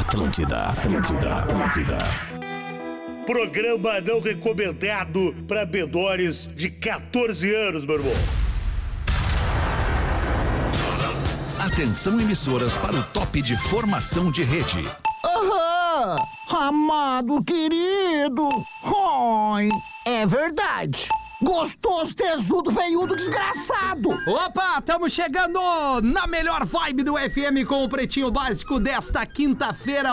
Atlântida. Programa não recomendado para menores de 14 anos, meu irmão. Atenção, emissoras, para o top de formação de rede. Aham! Amado querido! Oi! É verdade! Gostoso, tesudo, veiudo, desgraçado! Opa, estamos chegando na melhor vibe do FM com o Pretinho Básico desta quinta-feira,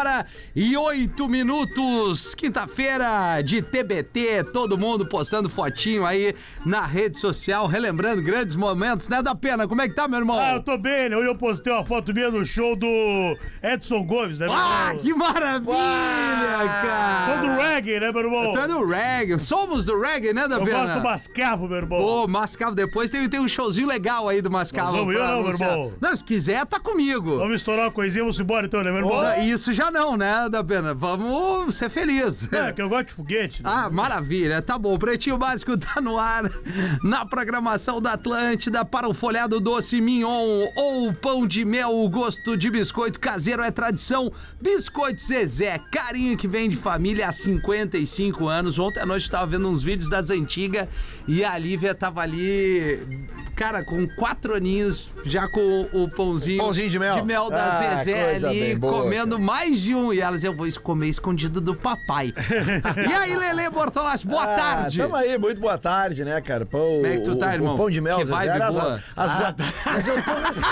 1h08. Quinta-feira de TBT, todo mundo postando fotinho aí na rede social, relembrando grandes momentos, né, da pena? Como é que tá, meu irmão? Eu tô bem, né? Hoje eu postei uma foto minha no show do Edson Gomes, né, meu irmão? Que maravilha, cara! Sou do reggae, né, meu irmão? Tu é do reggae, somos do reggae, né, da pena? Eu gosto do Mascavo, meu irmão. Ô, Mascavo, depois tem um showzinho legal aí do Mascavo. Vamos eu não, meu irmão. Não, se quiser, tá comigo. Vamos estourar uma coisinha, vamos embora então, né, meu irmão? Isso já não, né, da pena? Vamos ser felizes. É, que eu gosto de foguete. Né? Ah, maravilha. Tá bom, o Pretinho Básico tá no ar na programação da Atlântida para o folhado doce mignon ou pão de mel, o gosto de biscoito caseiro é tradição. Biscoito Zezé, carinho que vem de família há 55 anos. Ontem à noite eu tava vendo uns vídeos das antigas e a Lívia tava ali, cara, com 4 aninhos, já com o pãozinho de mel da Zezé ali, boa, comendo mais de um. E ela dizia, eu vou comer escondido do papai. E aí, Lelê Bortolassi, boa tarde. Tamo aí, muito boa tarde, né, cara? Como é que tu tá, irmão? O pão de mel, que vibe boa. Mas eu tô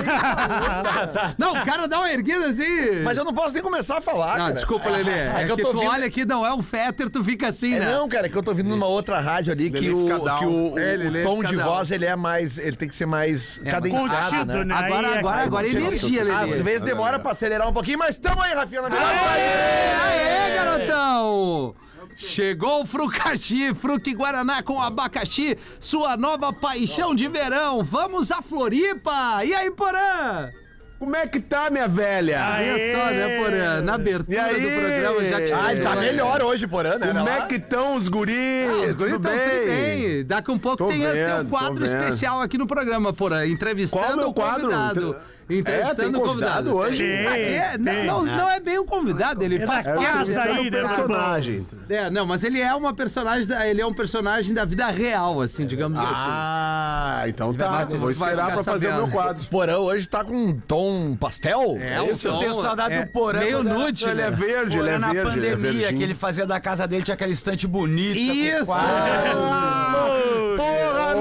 Não, o cara dá uma erguida assim. Mas eu não posso nem começar a falar, Não, cara. desculpa, Lelê. É que tu olha que não é um Féter, tu fica assim, né? Não, cara, é que eu tô vindo numa outra rádio ali que o tom de voz, ele é mais, ele tem que ser mais cadenciado, contido, né? Agora é energia, Lelê. Às vezes demora pra acelerar um pouquinho, mas tamo aí, Rafinha, na melhor Aê, garotão! Chegou o Frucaxi, Fruque Guaraná com abacaxi, sua nova paixão de verão. Vamos a Floripa! E aí, Porã? Como é que tá, minha velha? Olha só, né, Porã? Na abertura do programa já te Tá melhor hoje, Porã, né? Como é que estão os guris? Os guris Tudo estão bem? Daqui um pouco tem um quadro vendo. especial aqui no programa, Porã, Qual é entrevistando o o quadro? convidado. Tem Entrevistando o convidado hoje? Não é bem um convidado, ele faz parte aí, do né, personagem. Não, mas ele é uma personagem ele é um personagem da vida real, assim, digamos assim. Ah, então tá. Vou vai esperar ficar pra fazer sabendo. o meu quadro. Porã hoje tá com um tom pastel? Eu tenho saudade do Porã. Meio nude, Ele é né? verde, ele é Na verde. ele é pandemia, verdinho. que ele fazia da casa dele, tinha aquela estante bonita. Isso! Porra,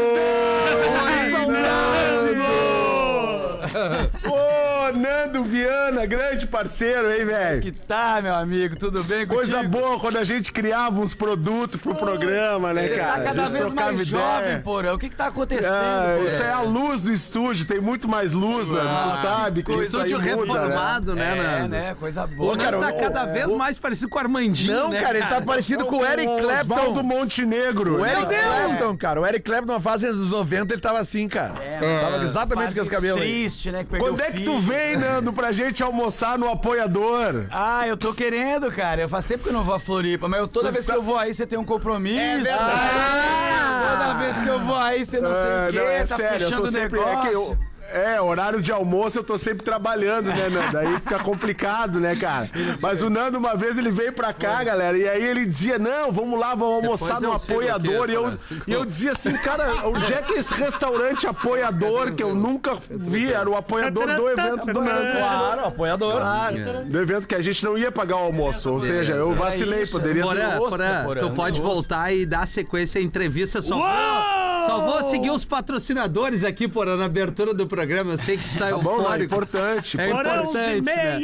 Ô, Nando Viana, grande parceiro, hein, velho? Que tá, meu amigo? Tudo bem Coisa contigo? boa quando a gente criava uns produtos pro programa, né, Você cara? tá cada A gente vez trocava mais ideia. jovem, Porã. O que tá acontecendo, Porã? Isso é a luz do estúdio, tem muito mais luz, né? Tu sabe que isso aí Estúdio muda, né? reformado, né, Nando? né? Coisa O boa. Nando tá cada vez mais parecido com o Armandinho, Não, né, cara, ele tá parecido com o Eric Oswaldo Clapton. Montenegro. O Eric Deus! Clapton, cara. O Eric Clapton, na fase dos 90, ele tava assim, cara. Tava exatamente com os cabelos aí. Triste, né? Que perdeu Quando o é que tu filho. vem, Nando, pra gente almoçar no apoiador? Ah, eu tô querendo, cara. Eu faz tempo que eu não vou a Floripa, mas toda vez que eu vou aí, você tem um compromisso. Toda vez que eu vou aí, você não sei o quê, não, é tá sério, eu fechando tô o sempre... negócio. horário de almoço eu tô sempre trabalhando, né, Nando? Aí fica complicado, né, cara? Mas o Nando, uma vez, ele veio pra cá, galera, e aí ele dizia, não, vamos lá, vamos almoçar no apoiador. E eu dizia assim, cara, onde é que esse restaurante apoiador, que eu nunca vi, era o apoiador do evento do Nando. Claro, apoiador. Do evento que a gente não ia pagar o almoço, ou seja, eu vacilei, isso, poderia... Porã, Porã, tu pode voltar e dar sequência à entrevista. Só vou seguir os patrocinadores aqui, Porã, na abertura do programa. Eu sei que tu tá Bom, é eufórico. importante. É importante, né?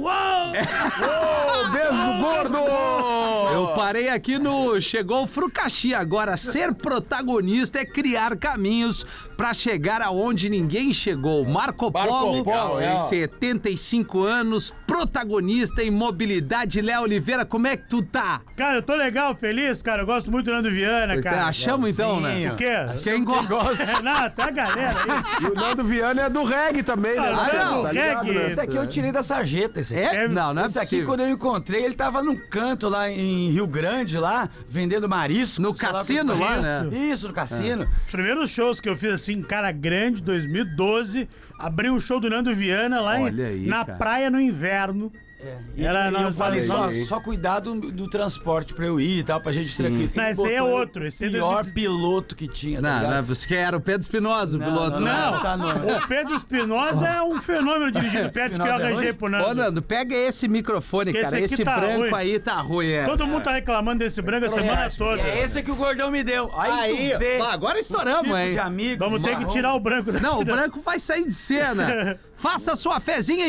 Ô, beijo do gordo! Eu parei aqui no Chegou o Frucaxi. Agora, ser protagonista é criar caminhos pra chegar aonde ninguém chegou. Marco Polo, 75 anos, protagonista em mobilidade. Léo Oliveira, como é que tu tá? Cara, eu tô legal, feliz, cara. Eu gosto muito do Nando Viana, cara. Achamos então, né? O quê? Quem gosta? Não, tem a galera aí. E o Nando Viana é do reggae também, né? não, Tá ligado, reggae. né? Esse aqui eu tirei da sarjeta, esse aqui. É? Não é Esse aqui, possível. quando eu encontrei, ele tava num canto lá em Rio Grande, lá, vendendo marisco. No sei cassino o que- lá, né? Isso, no cassino. Os primeiros shows que eu fiz assim, cara grande, 2012, abri um show do Nando Viana lá Olha aí, na cara. praia no inverno. Eu falei, só cuidado do transporte pra eu ir e tal, pra gente ter aqui. Não, esse aí é outro. Esse é o pior piloto que tinha. Não, você que era o Pedro Espinosa, o piloto. Não, o Pedro Espinosa é um fenômeno dirigindo perto que eu arranjei pro Nando. Ô, Nando, pega esse microfone, cara. Esse tá branco ruim. Aí tá ruim, Todo mundo tá reclamando desse branco a semana toda. É esse que o gordão me deu. Aí tu vê. Agora estouramos, hein? Vamos ter que tirar o branco. Não, o branco vai sair de cena. Faça sua fezinha em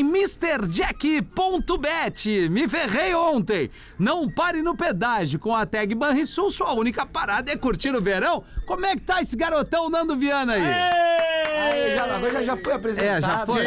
MrJack.bet. Me ferrei ontem. Não pare no pedágio. Com a tag Banrisul, sua única parada é curtir o verão. Como é que tá esse garotão Nando Viana aí? Agora já foi apresentado. Já foi.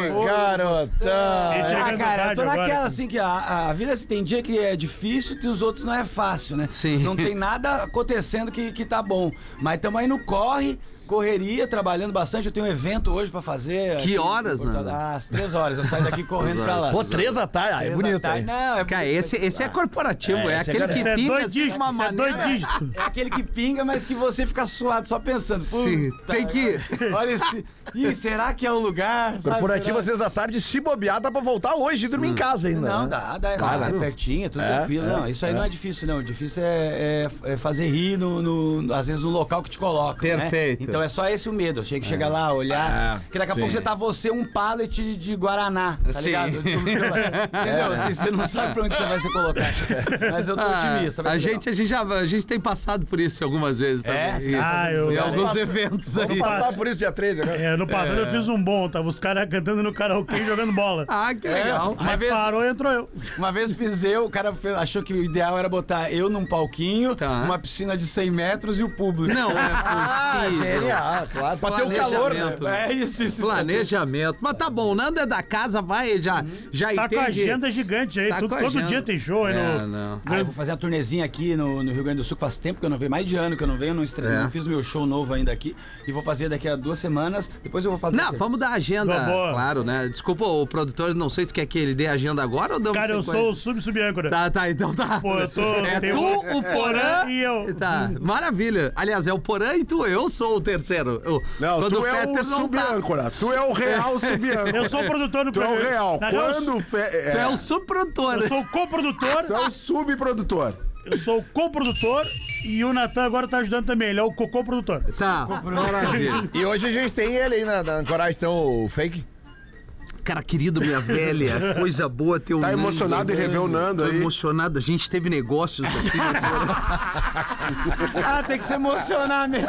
Garotão. Cara, eu tô naquela assim que a vida assim, tem dia que é difícil e os outros não é fácil, né? Sim. Não tem nada acontecendo que tá bom. Mas tamo aí no correria, trabalhando bastante. Eu tenho um evento hoje pra fazer. Que horas, né? Às 3 horas. Eu saio daqui correndo pra lá. Pô, 3 da tarde. É bonito, hein? Não, Cara, esse é corporativo. É aquele que pinga assim de uma maneira. É aquele que pinga, mas que você fica suado só pensando. Sim, tem que... Olha esse... Ih, será que é o lugar? Corporativo, às 6 da tarde, se bobear, dá pra voltar hoje e dormir em casa ainda. Não, dá. É pertinho, tudo tranquilo. Não, isso aí não é difícil, não. O difícil é fazer rir, às vezes, no local que te coloca. Perfeito. Né? Então é só esse o medo. Chega que chegar lá, olhar. Porque daqui a pouco você um pallet de Guaraná, tá ligado? Entendeu? Assim, você não sabe pra onde você vai ser colocado. Mas eu tô otimista. A gente tem passado por isso algumas vezes também. Em alguns eventos aí. Vamos passar por isso dia 13 agora. No passado eu fiz um bom, tava os caras cantando no karaokê e jogando bola. Que legal. Uma vez parou e entrou eu. Uma vez fiz o cara achou que o ideal era botar eu num palquinho, uma piscina de 100 metros e o público. Não é possível. Genial, claro. Pra ter o calor, né? É isso. Planejamento. Mas tá bom, Nando é da casa, vai, já tá entende. com a agenda gigante aí, todo dia tem show aí no... eu vou fazer uma turnezinha aqui no Rio Grande do Sul, faz tempo que eu não venho, mais de ano que eu não venho, não fiz meu show novo ainda aqui, e vou fazer daqui a 2 semanas, depois eu vou fazer... Não, vamos dar a agenda, claro, né? Desculpa, o produtor, não sei se quer que ele dê a agenda agora ou damos... Cara, eu sou o sub-âncora. Tá, então tá. Pô, eu sou... o Porã e eu. Tá, maravilha. Aliás, é o Porã e eu sou o terceiro. Não, quando tu é o sub-âncora. Tu é o real sub-âncora. Eu sou o produtor do programa. Tu é o real. Tu é o subprodutor. Eu sou o coprodutor. Tu é o subprodutor. Eu sou o coprodutor e o Natan agora tá ajudando também. Ele é o cocô-produtor. Tá, maravilha. E hoje a gente tem ele aí na Ancoragem, então, o Fake. Cara querido, minha velha, coisa boa ter o Tá emocionado em rever o Nando aí? Tô emocionado, a gente teve negócios aqui. Tem que se emocionar mesmo.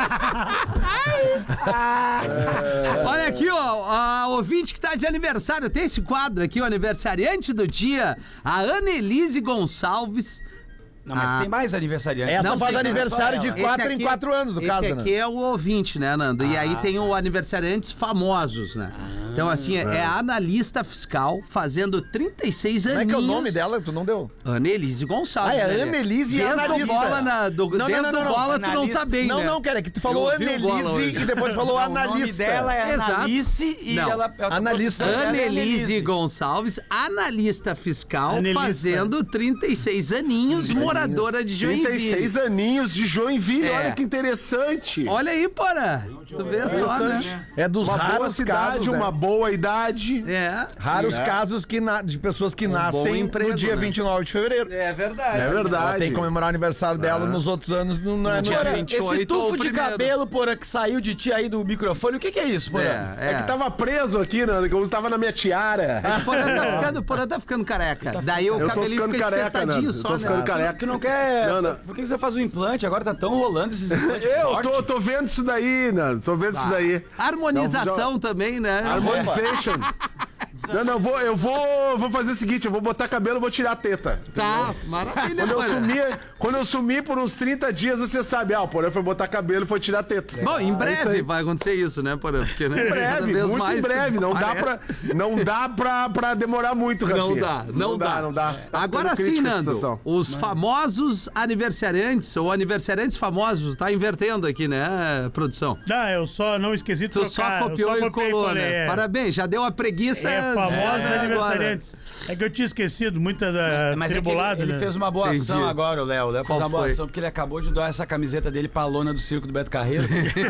Olha aqui, ó, a ouvinte que tá de aniversário, tem esse quadro aqui, o aniversariante do dia, a Annelise Gonçalves. Não, mas tem mais aniversariante. Essa faz aniversário de 4 em 4 anos, no caso, né? Esse aqui é o ouvinte, né, Nando? E aí tem o aniversariantes famosos, né? Então, assim, é a analista fiscal fazendo 36 aninhos. Como é que é o nome dela? Tu não deu? Annelise Gonçalves. É Annelise e analista. Desde o bola, tu não tá bem, né? Não, cara, é que tu falou Annelise e depois falou analista. O nome dela é Analice e ela... Analista. Annelise Gonçalves, analista fiscal, fazendo 36 aninhos, moradora de Joinville. 36 aninhos de Joinville, olha que interessante. Olha aí, Porã. Tu vê só, né? É dos raros casos, uma boa idade. Raros casos de pessoas que nascem no dia 29 de fevereiro. É verdade. É verdade. Ela tem que comemorar o aniversário dela nos outros anos, não é no dia 28. Esse tufo de cabelo, Porã, que saiu de ti aí do microfone, o que é isso, Porã? É que tava preso aqui, né? Que eu tava na minha tiara. O Porã tá ficando careca. Daí o cabelinho fica espetadinho só, né? Tô ficando careca. Tu não quer... Por que você faz um implante? Agora tá tão rolando esses implantes fortes. Eu tô vendo isso daí, né? Tô vendo isso daí. Harmonização também, né? Harmonization. Não, eu vou fazer o seguinte, eu vou botar cabelo e vou tirar a teta. Tá, maravilha. Quando eu sumir por uns 30 dias, você sabe, o Porã foi botar cabelo e foi tirar a teta. Bom, em breve vai acontecer isso, né, Porã? Porque, né, em breve, muito em breve. Não dá pra demorar muito, Rafinha. Não dá. Agora sim, Nando, os famosos aniversariantes, ou aniversariantes famosos, tá invertendo aqui, né, produção? Eu só não esqueci de trocar. Tu só copiou e colou, né? Parabéns, já deu a preguiça Famosos aniversariantes. É que eu tinha esquecido, muita tribulado, ele né? fez uma boa ação agora, o Léo. O Léo fez uma boa foi? ação porque ele acabou de doar essa camiseta dele pra lona do circo do Beto Carreiro.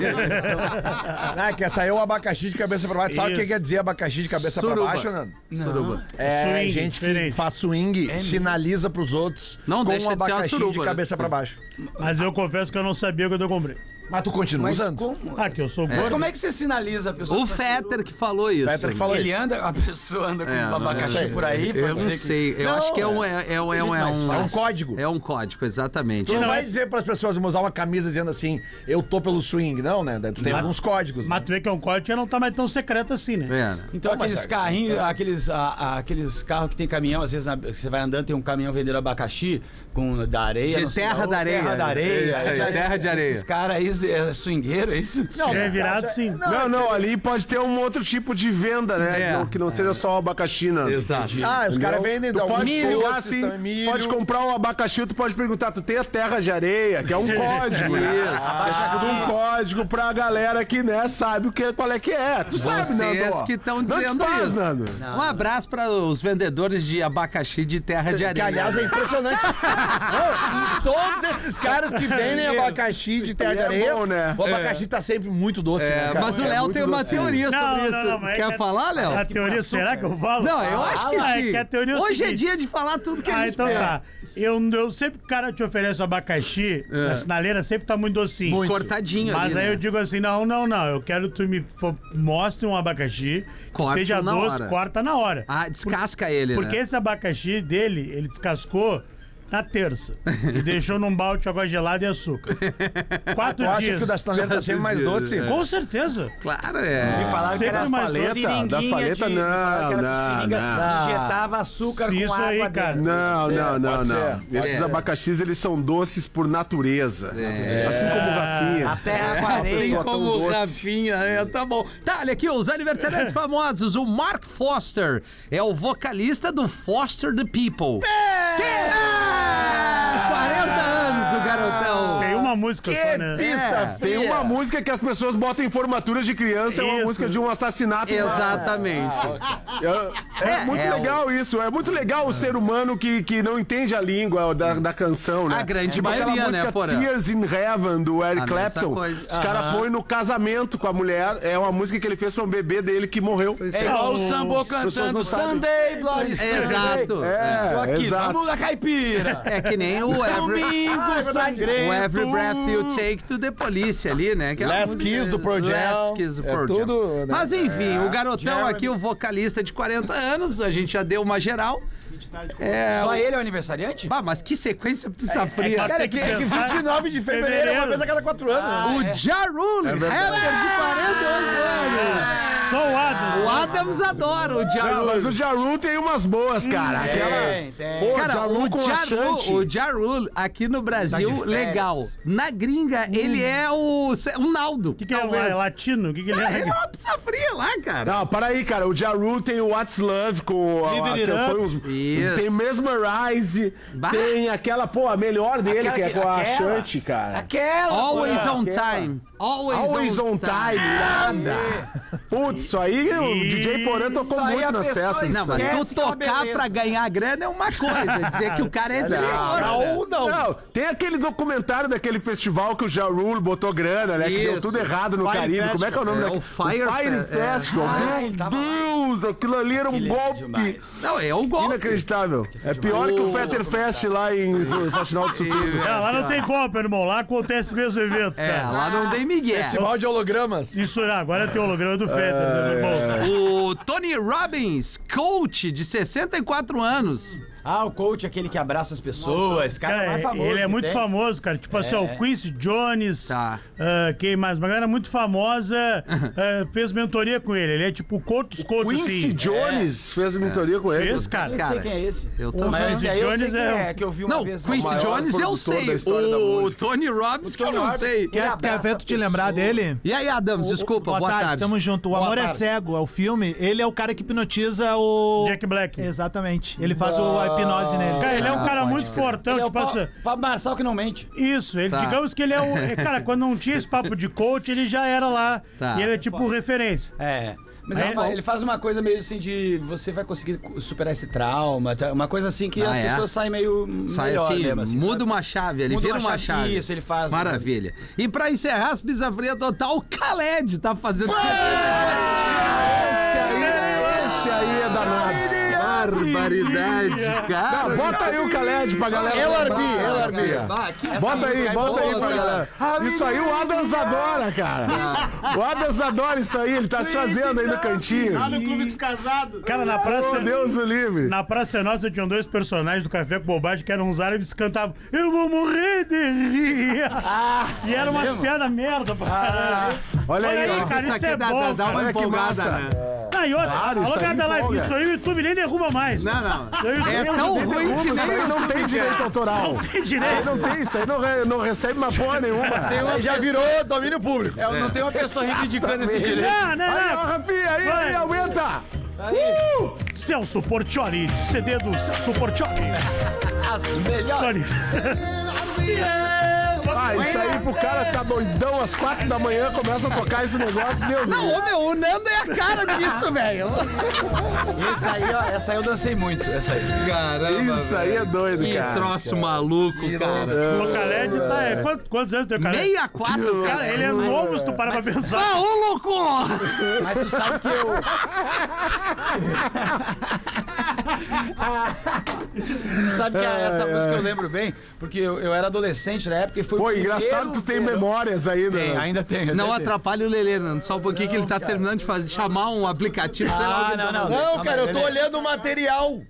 Que essa aí é o abacaxi de cabeça pra baixo. Sabe o que quer dizer abacaxi de cabeça pra baixo, Nando? Suruba. É Swing, gente que diferente. faz swing, sinaliza pros outros Não com deixa um de ser uma abacaxi suruba, de né? cabeça pra baixo. Mas eu confesso que eu não sabia quando eu comprei. Mas tu continua Mas usando? como? Ah, que eu sou Mas gordo. como é que você sinaliza a pessoa? O Fetter que falou isso. Fetter que falou Ele isso. anda, a pessoa anda com um abacaxi sei. por aí, Eu pode não ser sei. Eu Não, acho que é um É um código. É um código, exatamente. Tu não vai dizer pras pessoas usar uma camisa dizendo assim, eu tô pelo swing, não, né? Tu tem alguns códigos. Mas tu vê que é um corte já não tá mais tão secreto assim, né? É. Então aqueles carrinhos, aqueles carros que tem caminhão, às vezes você vai andando, tem um caminhão vendendo abacaxi com da areia. De não sei terra lá, da areia. Terra da areia. Isso aí, terra de areia. Esses caras aí é swingueiro, é isso? É virado sim. Não, ali pode ter um outro tipo de venda, né? É. Que não seja só o abacaxi, não. Exato. Os caras vendem Tu pode milho, pegar assim, pode comprar um abacaxi, tu pode perguntar, tu tem a terra de areia, que é um código. É tudo um código pra galera que, né, sabe qual é que é. Tu sabe, Nando? Vocês ó. que estão Não te dizendo faz, isso. Nando. Um abraço para os vendedores de abacaxi de terra de Que, areia. aliás, é impressionante. Não, e todos esses caras que vendem abacaxi de terra de É areia, bom, né? o abacaxi tá sempre muito doce, né, cara? Mas o Léo tem uma teoria sobre isso. mas é Quer que falar, Léo? A teoria, será que eu falo? Não, eu acho que é sim. que a teoria é o Hoje é seguinte. dia de falar tudo que a gente Então pensa. tá. Eu sempre que o cara te oferece o abacaxi, na sinaleira sempre tá muito docinho. Cortadinho Mas ali, aí né? eu digo assim, não. Eu quero que tu me mostre um abacaxi, Corte esteja na doce, hora. corta na hora. Ah, descasca ele, Porque né? esse abacaxi dele, ele descascou na terça. E deixou num balde de água gelada e açúcar. 4 Tu acha dias. que o da sinaleira tá sempre mais doce? Com certeza. Claro, é. Falaram que Sempre era mais paleta, doce. Das paletas, me falaram que era não, seringa, não. injetava açúcar com Isso água aí, dentro. cara. Não. pode ser. Esses abacaxis, eles são doces por natureza. Assim como o Rafinha. A terra com Assim areia. tão como o doce. Rafinha, tá bom. Tá, olha aqui, os aniversariantes famosos. O Mark Foster é o vocalista do Foster the People. 40 anos o garotão. Tem uma música só, né? Tem uma música que as pessoas botam em formatura de criança, é uma Isso. música de um assassinato. Exatamente. É muito legal isso. É muito legal o ser humano que não entende a língua da canção, né? A grande Tipo aquela maioria, né, música Porã? Tears in Heaven, do Eric A mesma Clapton. coisa. Os caras põem no casamento com a mulher. É uma música que ele fez pra um bebê dele que morreu. É igual o Sambô pessoas cantando não sabem. Sunday, Bloody Sunday. Exato. Tô aqui, exato. vamos da caipira. É que nem o Domingo sangrento. o Every Breath You Take to the Police ali, né? Que é a Last música- Kiss do Pearl Jam. Last Kiss do É Pearl Jam. tudo, né? Mas enfim, o garotão Jeremy. aqui, o vocalista de 40 anos, a gente já deu uma geral. Só ele é o aniversariante? Bah, mas que sequência pizza fria. Cara, Cara, é que 29 de fevereiro é uma vez a cada 4 anos. O Ja Rule, rapper de 48 anos. Só o Adam. O Adams adora o Ja Não, mas Rule. o Ja Rule tem umas boas, cara. Tem. Pô, Cara, Ja Rule com Ashanti. o Ja Rule aqui no Brasil, Tá de legal. férias. Na gringa, ele é o Naldo. O que é talvez. latino? O que ele Ele é é? uma pizza fria lá, cara. Não, para aí, cara. O Ja Rule tem o What's Love com Live It Up. Isso. Tem Mesmerize, Bah. tem aquela, pô, a melhor dele, Aquela que é que- com a aquela. Ashanti, cara. Aquela. Always on aquela. time. Always on time, irada. Putz, isso aí o DJ Porã tocou Isso aí muito a nas pessoa festas. Não, mas Esquece tu que é uma tocar beleza. pra ganhar grana é uma coisa. Dizer que o cara é triângulo. Não, tem aquele documentário daquele festival que o Ja Rule botou grana, né? Que deu Isso. tudo errado no Fire Caribe. Como é que é o nome É, daquele? o Fire Festival. ele tava lá. Meu Deus, aquilo ali era um Ele é golpe demais. Não, é o golpe. inacreditável. É pior que o Fetter Fest lá em Faxinal do Sutiã. Lá não tem golpe, irmão. Lá acontece mesmo o evento. É, cara. lá não tem migué. Festival de hologramas. Isso, agora tem o holograma do Fetter, né, meu irmão? O Tony Robbins, coach de 64 anos. Ah, o coach, aquele que abraça as pessoas. Esse cara é mais famoso. ele é que muito tem. famoso, cara. Tipo assim, ó, o Quincy Jones. Tá. Quem mais? Uma galera muito famosa fez mentoria com ele. Ele é tipo o coach dos coaches, Quincy assim. Jones fez mentoria com ele. Fez, cara. Eu sei quem é esse. Eu O também. Mas esse aí eu sei Jones quem é- é, que eu vi uma Não, vez. Quincy maior Jones eu produtor da sei. história da O música. Tony Robbins que eu não sei. Quer Evento te lembrar dele? E aí, Adams, desculpa, boa tarde. Tamo junto. O Amor é Cego, é o filme. Ele é o cara que hipnotiza o... Jack Black. Exatamente. Ele faz a hipnose nele. Cara, ele é um cara muito fortão, Ele é o tipo assim. Pablo Marçal que não mente. Isso, ele, Tá. digamos que ele é o. Cara, quando não tinha esse papo de coach, ele já era lá. Tá. E ele é tipo referência. É. Mas ele faz uma coisa meio assim de você vai conseguir superar esse trauma, uma coisa assim que as pessoas saem meio sai melhor assim, mesmo, assim, muda sabe? uma chave, ele Muda vira uma chave. Isso, ele faz. Maravilha. E pra encerrar as pisafrias total, o Khaled tá fazendo... Esse aí é danado. Barbaridade, cara. Não, bota aí o Khaled pra galera. LRB. Bota aí pra galera. Isso aí o Adams adora, cara. O Adams adora isso aí, ele tá se fazendo aí no cantinho. Lá no Clube dos Casados. Cara, na praça... Meu Deus o livre. Na Praça Nossa tinham 2 personagens do Café com Bobagem que eram uns árabes que cantavam "Eu vou morrer de rir". E eram umas piadas merda pra caralho. Olha aí, cara, isso é bom, dá uma Olha que empolgada, massa. né? Ah, e outra, Claro, isso alô, aí cara da live, empolga. isso aí o YouTube nem derruba mais. Não. É É tão ruim que Isso aí nem... não tem direito autoral. Tem direito. Isso aí não recebe uma porra nenhuma. Aí já virou domínio público. Não tem uma pessoa reivindicando esse direito. Não. Aí, ó, Rafinha, aí, aumenta. Celso Portioli, CD do Celso Portioli. As melhores. Isso aí pro cara tá doidão às 4 da manhã, começa a tocar esse negócio, Deus. Não, o Nando é a cara disso, velho. Essa aí eu dancei muito, essa aí. Caramba, Isso aí é doido, que cara. troço maluco, cara. O Khaled tá... Quantos anos tem o Khaled? 64, Cara, ele é novo se tu parar pra pensar. Ah, ô louco! Mas tu sabe que eu... Tu sabe que essa música eu lembro bem, porque eu era adolescente na época e foi Pô, engraçado, tu tem memórias ainda. Tem, né? ainda tem. Não atrapalhe o Lelê, Nando. Só um pouquinho que ele tá terminando de chamar um aplicativo, sei lá o que tá fazendo. Não, cara, eu tô olhando o material.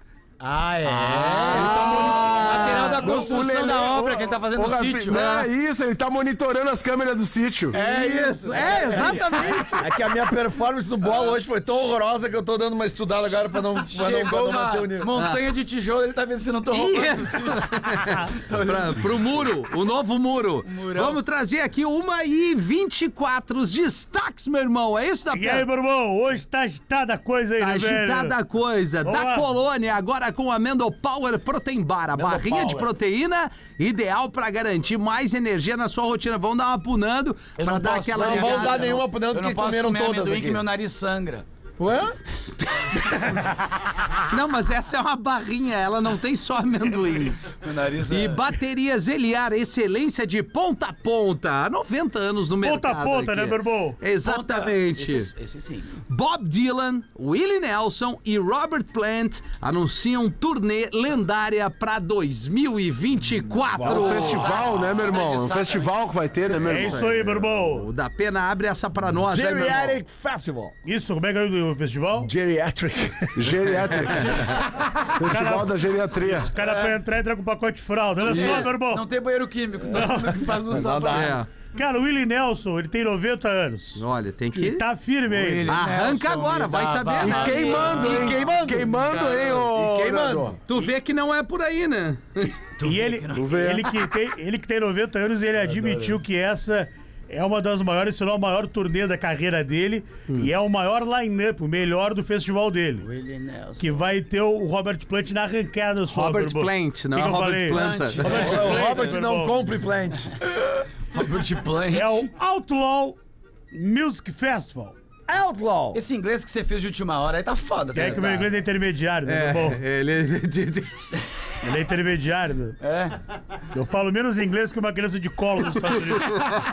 Material da construção da obra que ele tá fazendo no sítio. Não, é isso, ele tá monitorando as câmeras do sítio. É isso. É, exatamente. É que a minha performance no bola hoje foi tão horrorosa que eu tô dando uma estudada agora pra não Chegou manter o uma nível. montanha de tijolo, ele tá vendo se não tô roubando o sítio. Pro muro, o novo muro. Murão. Vamos trazer aqui 1h24, os destaques, meu irmão. É isso, da E aí, meu irmão, hoje tá agitada a coisa aí, Tá né, velho? agitada a coisa. Vamos Da lá. Colônia, agora com a Amendo Power Protein Bar. A barrinha de proteína ideal pra garantir mais energia na sua rotina. Vamos dar uma punando pra dar aquela Não ligada. vão dar nenhuma punando Eu não que posso comeram comer todas amendoim aqui. que meu nariz sangra. Ué? Não, mas essa é uma barrinha, ela não tem só amendoim. Meu nariz E baterias Eliar, excelência de ponta a ponta. Há 90 anos no Ponta a mercado. ponta, aqui. né, meu irmão? Exatamente. Esse sim. Bob Dylan, Willie Nelson e Robert Plant anunciam turnê lendária pra 2024. Um festival, né, meu irmão? Um festival que vai ter, né, meu É irmão? isso aí, meu irmão. O da Pena abre essa pra nós, né, meu irmão? Geriatric Festival. Isso, como é que é o festival? Geriatric. Geriatric. Festival da geriatria. O cara pra entrar, entra com um pacote de fralda. Olha só, meu irmão. Não tem banheiro químico, todo mundo que faz um safra. É. Cara, o Willie Nelson, ele tem 90 anos. Olha, tem Ele que... tá firme aí. Arranca agora, vai saber, né? Queimando, hein? Queimando, hein, ô... Queimando. Tu vê que não é por aí, né? E ele que tem 90 anos, ele admitiu que essa é uma das maiores, se não a maior turnê da carreira dele. E é o maior line-up, o melhor do festival dele. Willie Nelson. Que vai ter o Robert Plant na arrancada só. Robert meu irmão. Plant, não Que é que eu Robert falei? Planta. O Robert meu não irmão. compra plant. Robert Plant. É o Outlaw Music Festival. Outlaw. Esse inglês que você fez de última hora aí tá foda, Que é que o meu inglês é intermediário, né, meu irmão? Ele... Ele é intermediário, né? É. Eu falo menos inglês que uma criança de colo nos Estados Unidos.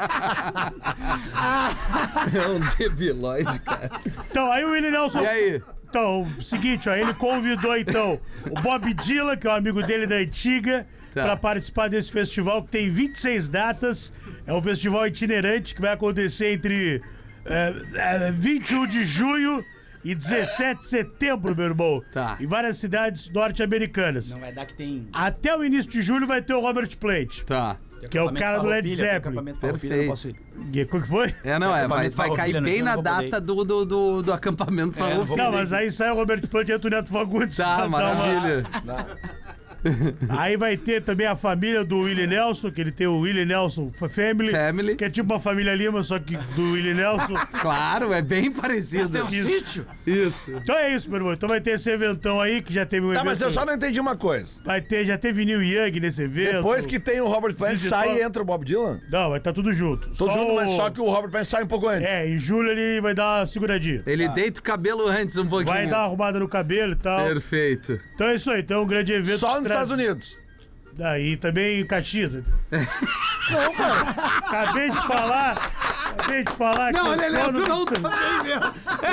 É um debilóide, cara. Então, aí o Willie Nelson... E aí? Então, seguinte, ó, ele convidou, então, o Bob Dylan, que é um amigo dele da antiga, Tá. pra participar desse festival, que tem 26 datas. É um festival itinerante que vai acontecer entre 21 de junho e 17 de setembro, meu irmão. Tá. Em várias cidades norte-americanas. Não vai dar que tem... Até o início de julho vai ter o Robert Plant, Tá. que é o cara do Led Zeppelin. Perfeito. O que foi? É, não, vai Acampamento cair Farroupilha, bem não na vou poder. data do acampamento Farroupilha. Não, mas aí sai o Robert Plant e entra o Neto Fagundes. Tá, pra dar uma- maravilha. Aí vai ter também a família do Willie Nelson, que ele tem o Willie Nelson Family. Que é tipo uma família Lima, só que do Willie Nelson. Claro, é bem parecido. Tem um sítio? Isso. Então é isso, meu irmão. Então vai ter esse eventão aí, que já teve um evento. Tá, mas eu só não entendi uma coisa. Já teve Neil Young nesse evento. Depois que tem o Robert Plant, sai e entra o Bob Dylan? Não, vai estar tudo junto. Tudo junto, mas só que o Robert Plant sai um pouco antes. Em julho ele vai dar uma seguradinha. Ele deita o cabelo antes um pouquinho. Vai dar uma arrumada no cabelo e tal. Perfeito. Então é isso aí. Então é um grande evento. Só nos Estados Unidos. Daí também Caxias. Não, cara. Acabei de falar Não, que Lelê, só tu nos não tá bem mesmo.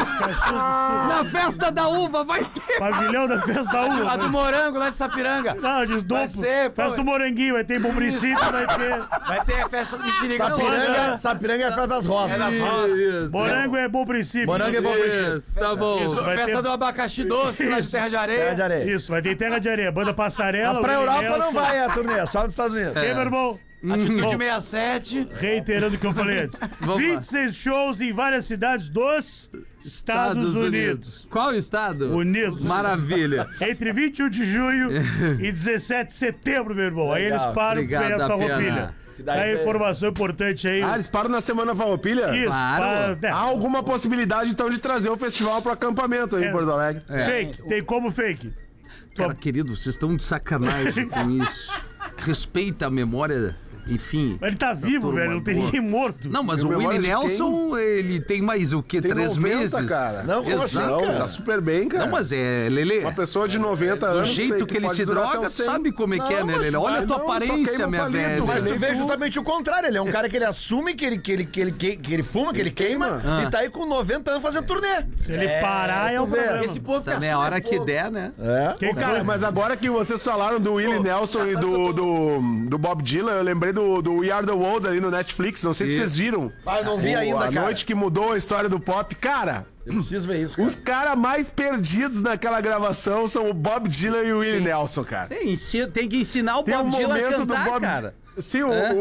Na festa da uva vai ter. Pavilhão da festa da uva. A do Morango, lá de Sapiranga. Não, de duplo. Vai ser, pô. Festa do Moranguinho, vai ter em Bom Princípio, Vai ter a festa do Mexerica. Sapiranga é a festa das rosas. Isso. Morango é Bom Princípio. Morango é Bom Princípio. Isso, tá bom. Isso, vai Festa ter... do abacaxi doce, lá de Serra de Areia. Terra de areia. Isso, vai ter Terra de Areia, Banda Passarela. Pra Willie Europa não Nelson. vai a turnê, só nos Estados Unidos. Ok, meu irmão? Atitude Bom, 67. reiterando o que eu falei antes. Vamos lá. 26 shows em várias cidades dos Estados Unidos. Qual estado? Unidos. Maravilha. Entre 21 de junho e 17 de setembro, meu irmão. Aí eles param Obrigado, pro Pena. Farroupilha. Tá informação importante aí. Ah, eles param na Semana Farroupilha? Isso, Claro. Há alguma possibilidade, então, de trazer o festival pro acampamento aí em Porto Alegre? Fake, tem como fake. Cara, querido, vocês estão de sacanagem com isso. Respeita a memória, enfim. Mas ele tá vivo, turma velho, não tem boa. ninguém morto. Não, mas Tem o Willie memória de Nelson, ele tem mais o quê? Tem 3 90, meses? cara. Não, como assim, Exato. Não, cara? tá super bem, cara. Não, mas é, Lelê, Uma pessoa de 90 do anos... jeito tem que ele pode se durar droga, até tu os 100. sabe como é que é, né, mas Lelê? Olha a tua não, só aparência, queima minha palito, velha. Mas tu Nem vê tu. justamente o contrário. Ele é um cara que ele assume que ele fuma, que ele queima, e tá aí com 90 anos fazendo turnê. Se ele parar, é um problema. Esse povo Também a hora que der, né? Quem Cara, foi? mas agora que vocês falaram do Willie Nelson e do Bob Dylan, eu lembrei do We Are The World ali no Netflix. Não sei se vocês viram. Ah, eu não vi ainda, A cara. noite que mudou a história do pop. Cara, Eu preciso ver isso, cara. os caras mais perdidos naquela gravação são o Bob Dylan e o Willie Nelson, cara. Tem que ensinar o Tem Bob Dylan a cantar, Bob cara. Sim,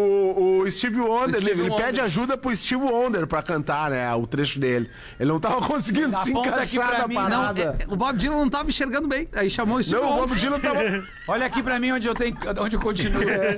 o Steve Wonder, Stevie ele Wonder. pede ajuda pro Steve Wonder pra cantar, né, o trecho dele. Ele não tava conseguindo se Aponta aqui encaixar pra na mim. Não, parada. o Bob Dylan não tava enxergando bem. Aí chamou o Steve Não, o Wonder. Bob Dylan tava... Olha aqui pra mim onde eu continuo.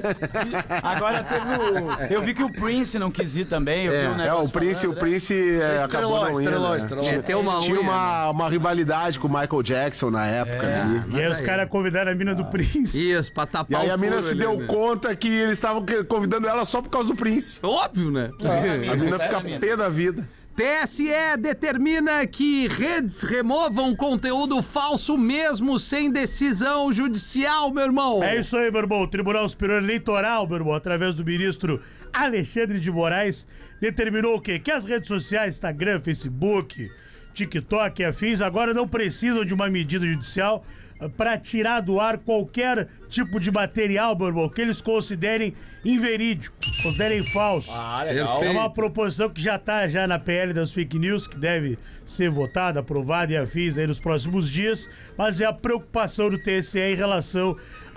Agora teve eu vi que o Prince não quis ir também. Eu vi um É, negócio o Prince, falando, o Prince acabou não indo, né? Meteu uma Tinha unha, uma rivalidade com o Michael Jackson na época ali. E aí Mas os caras convidaram a mina do Príncipe. Isso, pra E tapar aí o a mina furo se ali, deu né? conta que eles estavam convidando ela só por causa do Prince. Óbvio, né? A mina fica pé da vida. TSE determina que redes removam conteúdo falso mesmo sem decisão judicial, meu irmão. É isso aí, meu irmão. O Tribunal Superior Eleitoral, meu irmão, através do ministro Alexandre de Moraes, determinou o quê? Que as redes sociais, Instagram, Facebook, TikTok e afins, agora não precisam de uma medida judicial para tirar do ar qualquer tipo de material, meu irmão, que eles considerem inverídico, considerem falso. É uma proposição que já está já na PL das fake news, que deve ser votada, aprovada e afins aí nos próximos dias, mas é a preocupação do TSE em relação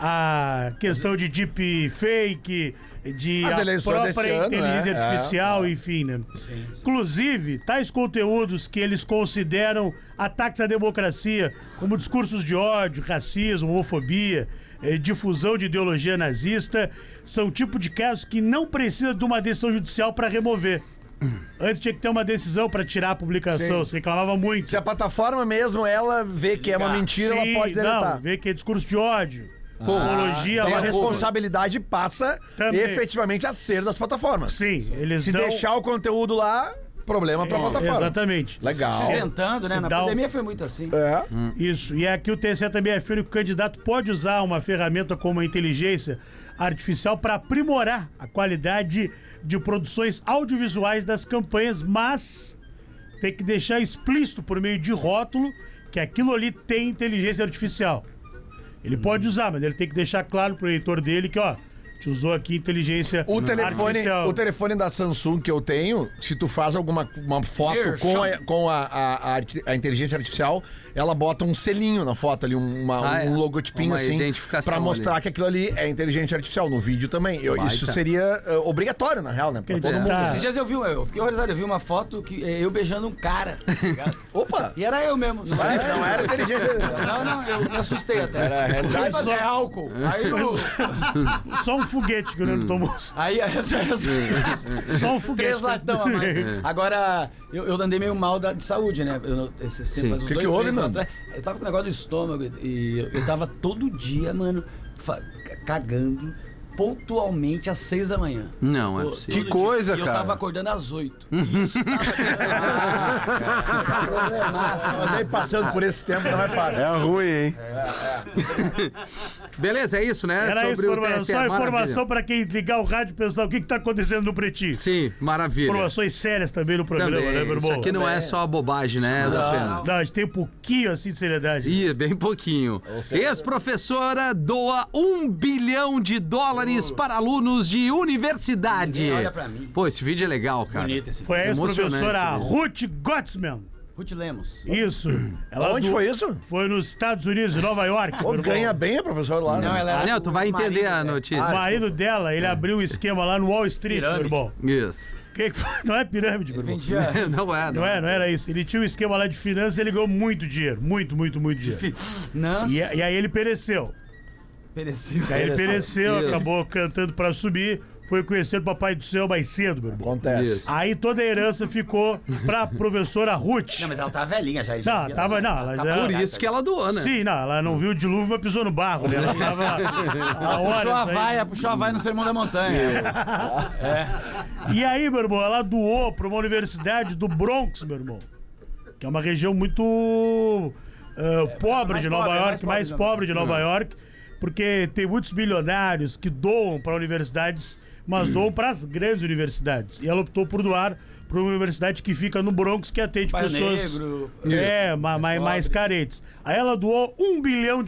à questão de deepfake, de As a eleições desse própria ano, inteligência né? artificial, enfim, né? Inclusive, tais conteúdos que eles consideram ataques à democracia, como discursos de ódio, racismo, homofobia, difusão de ideologia nazista, são tipo de casos que não precisa de uma decisão judicial para remover. Antes tinha que ter uma decisão para tirar a publicação, se reclamava muito. Se a plataforma mesmo, ela vê que é uma mentira, Sim, ela pode deletar. não, vê que é discurso de ódio, apologia, Então a homofobia. responsabilidade passa Também. efetivamente a ser das plataformas. Sim, eles Se dão... deixar o conteúdo lá, problema pra plataforma. Exatamente. Legal. Se isentando, né? Se Na dá um- pandemia foi muito assim. É. Isso, e aqui o TSE também afirma que o candidato pode usar uma ferramenta como a inteligência artificial para aprimorar a qualidade de produções audiovisuais das campanhas, mas tem que deixar explícito por meio de rótulo que aquilo ali tem inteligência artificial. Ele pode usar, mas ele tem que deixar claro pro eleitor dele que, ó, gente usou aqui inteligência artificial. O telefone da Samsung que eu tenho, se tu faz uma foto com a inteligência artificial, ela bota um selinho na foto ali, um logotipinho assim, pra mostrar ali que aquilo ali é inteligência artificial. No vídeo também. Isso seria obrigatório, na real, né? Pra todo mundo. Esses dias eu fiquei horrorizado, eu vi uma foto que eu beijando um cara. Opa! E era eu mesmo. Não era inteligência artificial. Não, eu me assustei até. Era a realidade. É álcool. Aí Só um foguete que o Nando tomou. Aí Só um foguete. 3 latão a mais. Agora, eu andei meio mal de saúde, né? Esses tempos, O que houve, Nando? Eu tava com um negócio do estômago e eu tava todo dia, mano, cagando pontualmente às 6 da manhã. Não, é possível. Que coisa, cara. E eu tava acordando às 8. Isso tava Andei passando por esse tempo, não é fácil. É ruim, hein? Beleza, é isso, né? Era sobre isso, o TSE. só informação pra quem ligar o rádio e pensar o que tá acontecendo no Pretinho. Sim, maravilha. Informações sérias também no programa, Também. né, meu irmão? Isso aqui não é só bobagem, né, da pena. Não, a gente tem um pouquinho assim de seriedade. Ih, bem pouquinho. Ex-professora doa $1 bilhão para alunos de universidade. Olha pra mim. Pô, esse vídeo é legal, cara. Bonito esse Foi a ex-professora Emocionante, Ruth Gottsman. Ruth Lemos. Isso. Onde foi isso? Foi nos Estados Unidos, em Nova York. Pô, meu irmão. ganha bem a professora lá, Não, né? ela era Não, tu vai entender a notícia. O marido dela, ele abriu um esquema lá no Wall Street, meu irmão. Isso. Que foi? Não é pirâmide, meu irmão. Vendia Não é, Não era isso. Ele tinha um esquema lá de finanças e ele ganhou muito dinheiro. Muito dinheiro. Nossa. E aí ele pereceu. Pereceu. Aí ele pereceu, Isso. acabou cantando pra subir. Foi conhecer o Papai do Céu mais cedo, meu irmão. Acontece. Isso. Aí toda a herança ficou pra professora Ruth. Não, mas ela tava velhinha já. Não, tava, não, ela já... Por isso que ela doou, né? Sim, não, ela não viu o dilúvio, mas pisou no barro, né? Ela tava a hora. Puxou a vaia no Sermão da Montanha. E aí, meu irmão, ela doou pra uma universidade do Bronx, meu irmão. Que é uma região muito pobre de Nova York, mais pobre de Nova York, porque tem muitos milionários que doam para universidades, mas doam para as grandes universidades. E ela optou por doar para uma universidade que fica no Bronx, que atende Pai pessoas Negro, mais carentes. Aí ela doou $1 bilhão.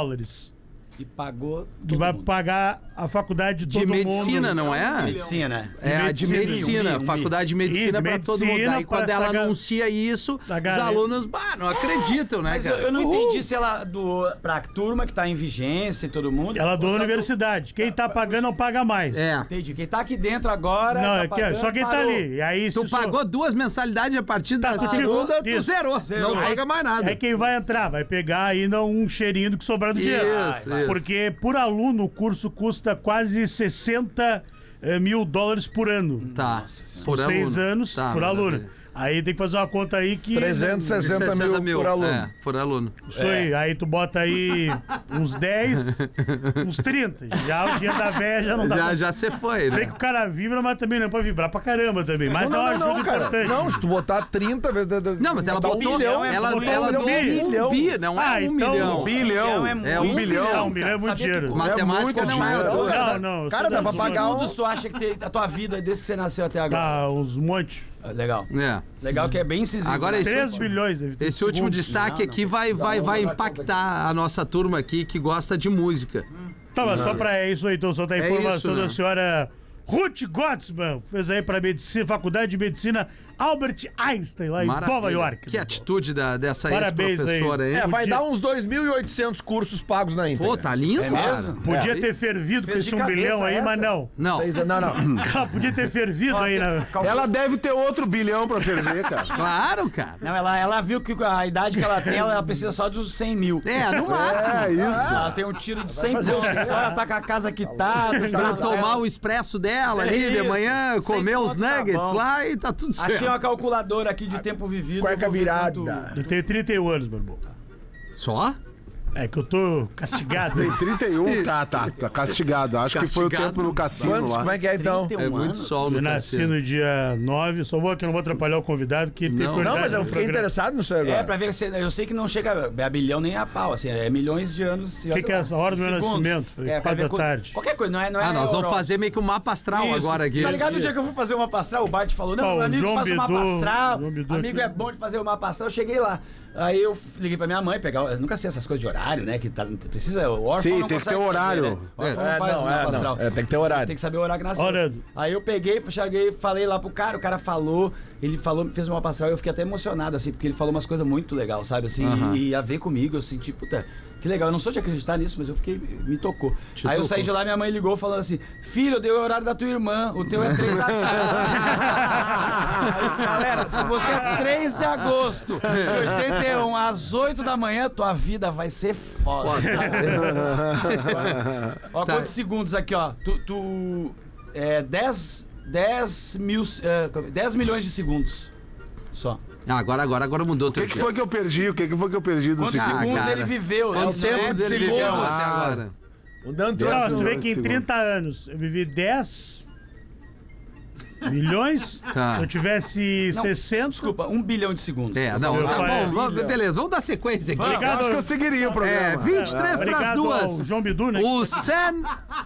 E pagou. Que vai pagar a faculdade de todo De mundo. medicina, não é? Medicina. É a de medicina, faculdade de medicina pra todo mundo. Aí quando ela anuncia isso, os alunos não acreditam, né, Mas cara? eu não entendi se ela doou pra turma que tá em vigência e todo mundo. Ela doou na universidade. Quem tá pagando não paga mais. É. Entendi. Quem tá aqui dentro agora. Não, tá é pagando, só quem tá parou. ali. E aí, Tu pagou 2 mensalidades a partir da segunda, tu Isso. zerou. Não paga mais nada. Aí quem vai entrar vai pegar ainda um cheirinho do que sobrar do dinheiro. Isso. Porque por aluno o curso custa quase $60 mil por ano. Tá. São 6 anos por aluno. Aí tem que fazer uma conta aí que... 360 mil por aluno. É, por aluno. Isso aí. Aí tu bota aí uns 10, uns 30. Já o dia da véia já não dá. Já você foi, Sei né? que o cara vibra, mas também não é pra vibrar pra caramba também. Mas é uma ajuda importante. Não, se tu botar 30 vezes... Não, mas ela dá botou... $1 bilhão, ela $1 doou bilhão. $1 bi, não é $1 então, milhão. Bilhão. É $1 bilhão. $1 bilhão é muito dinheiro. Matemática muito não é. dinheiro. Não. Cara, dá pra pagar Quantos tu acha que tem a tua vida desde que você nasceu até agora? Tá, uns monte. Legal. É. Legal que é bem incisivo. Agora, né? 3 bilhões. Esse último destaque aqui vai impactar a nossa turma aqui que gosta de música. Tá, mas só pra isso aí, então, só tá a É informação isso, né? da senhora Ruth Gottsman. Fez aí pra medicina, Faculdade de Medicina Albert Einstein, lá em Nova York. Que atitude dessa Parabéns ex-professora, hein? vai dar uns 2.800 cursos pagos na íntegra. Pô, tá lindo, cara. mesmo? Podia ter fervido com Fez esse de 1 bilhão aí, cabeça mas essa? não. Não. Não. Ela podia ter fervido aí na... Ela deve ter outro bilhão pra ferver, cara. Claro, cara. Não, ela viu que a idade que ela tem, ela precisa só dos 100 mil. É, no máximo. É isso. Ela tem um tiro de 100 pontos. Ela tá com a casa quitada. Pra tomar o expresso dela ali de Isso. manhã, comer os conto tá nuggets bom. lá e tá tudo certo. Achei uma calculadora aqui de tempo vivido. Cueca eu vou ver virada. quanto- Eu tenho 31 anos, meu irmão. Só? É que eu tô castigado. Tem 31, tá castigado. Acho que foi o Castigado. tempo no cassino Quantos? lá. Como é que é, então? 31 É muito anos? sol Eu no nasci cassino. no dia 9, só vou aqui, não vou atrapalhar o convidado, que ele tem Não. prioridade Não, mas eu no fiquei programa. interessado nisso aí agora. É, pra ver se eu sei que não chega a bilhão nem a pau, assim, é milhões de anos. O que é essa hora do meu nascimento? Foi 4 da tarde. Qualquer coisa, não é. Ah, nós vamos Europa. fazer meio que um mapa astral Isso. agora aqui. Tá ligado no dia que eu fui fazer o mapa astral? O Bart falou: não, Ó, meu o amigo João faz o mapa Bidu, astral. João Bidu Amigo aqui. é bom de fazer o mapa astral. Eu cheguei lá. Aí eu liguei pra minha mãe, eu nunca sei essas coisas de horário. horário, né? Que precisa. O órfão Sim, não tem que ter consegue horário. fazer, né? O órfão não faz o mapa astral. Tem que ter horário. Tem que saber o horário que nasceu. Orando. Aí eu cheguei, falei lá pro cara, o cara falou, fez uma mapa astral e eu fiquei até emocionado, assim, porque ele falou umas coisas muito legais, sabe? Assim, e a ver comigo, eu senti, puta, que legal. Eu não sou de acreditar nisso, mas eu fiquei, me tocou. Aí eu saí de lá, minha mãe ligou falando assim: filho, eu dei o horário da tua irmã, o teu é 3 da tarde. Aí, galera, se você é 3 de agosto de 81 às 8 da manhã, tua vida vai ser foda. Ó, quantos segundos aqui, ó. 10 milhões de segundos. Só. Agora mudou. O que foi que eu perdi? O que foi que eu perdi do Quantos segundos ele viveu? Quantos tempos ele viveu até agora? Não, tu vê que em 30 anos eu vivi 10 milhões. Tá. Se eu tivesse 60... Desculpa, 1 bilhão de segundos. Beleza, vamos dar sequência aqui. Obrigado. Acho que eu seguiria o programa. 23 pras duas. João Bidu, né? O Sam,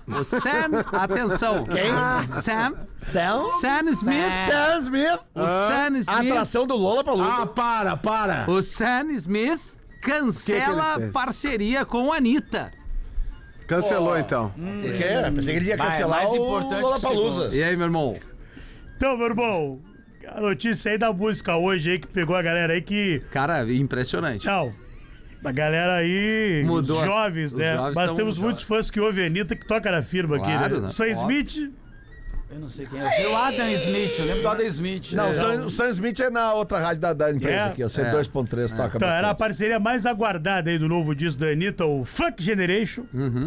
atenção. Quem? Sam Smith. Sam Smith. O Sam A Smith. atração do Lollapalooza. Para. O Sam Smith cancela fez? parceria com a Anitta. Cancelou, então. Por quê? Pensei que ele ia cancelar mais o importante Lollapalooza. E aí, meu irmão? Então, meu irmão, a notícia aí da música hoje aí que pegou a galera aí que... Cara, impressionante. Não, a galera aí, Mudou. os jovens, Os né? jovens Mas tão temos muitos fãs que ouvem a Anitta que toca na firma Claro, aqui, né? né? Sam Smith... Eu não sei quem é. Eu sei o Adam Smith, eu lembro do Adam Smith. Não, o Sam Smith é na outra rádio da empresa aqui, o C2.3 toca Então, bastante. era a parceria mais aguardada aí do novo disco da Anitta, o Funk Generation.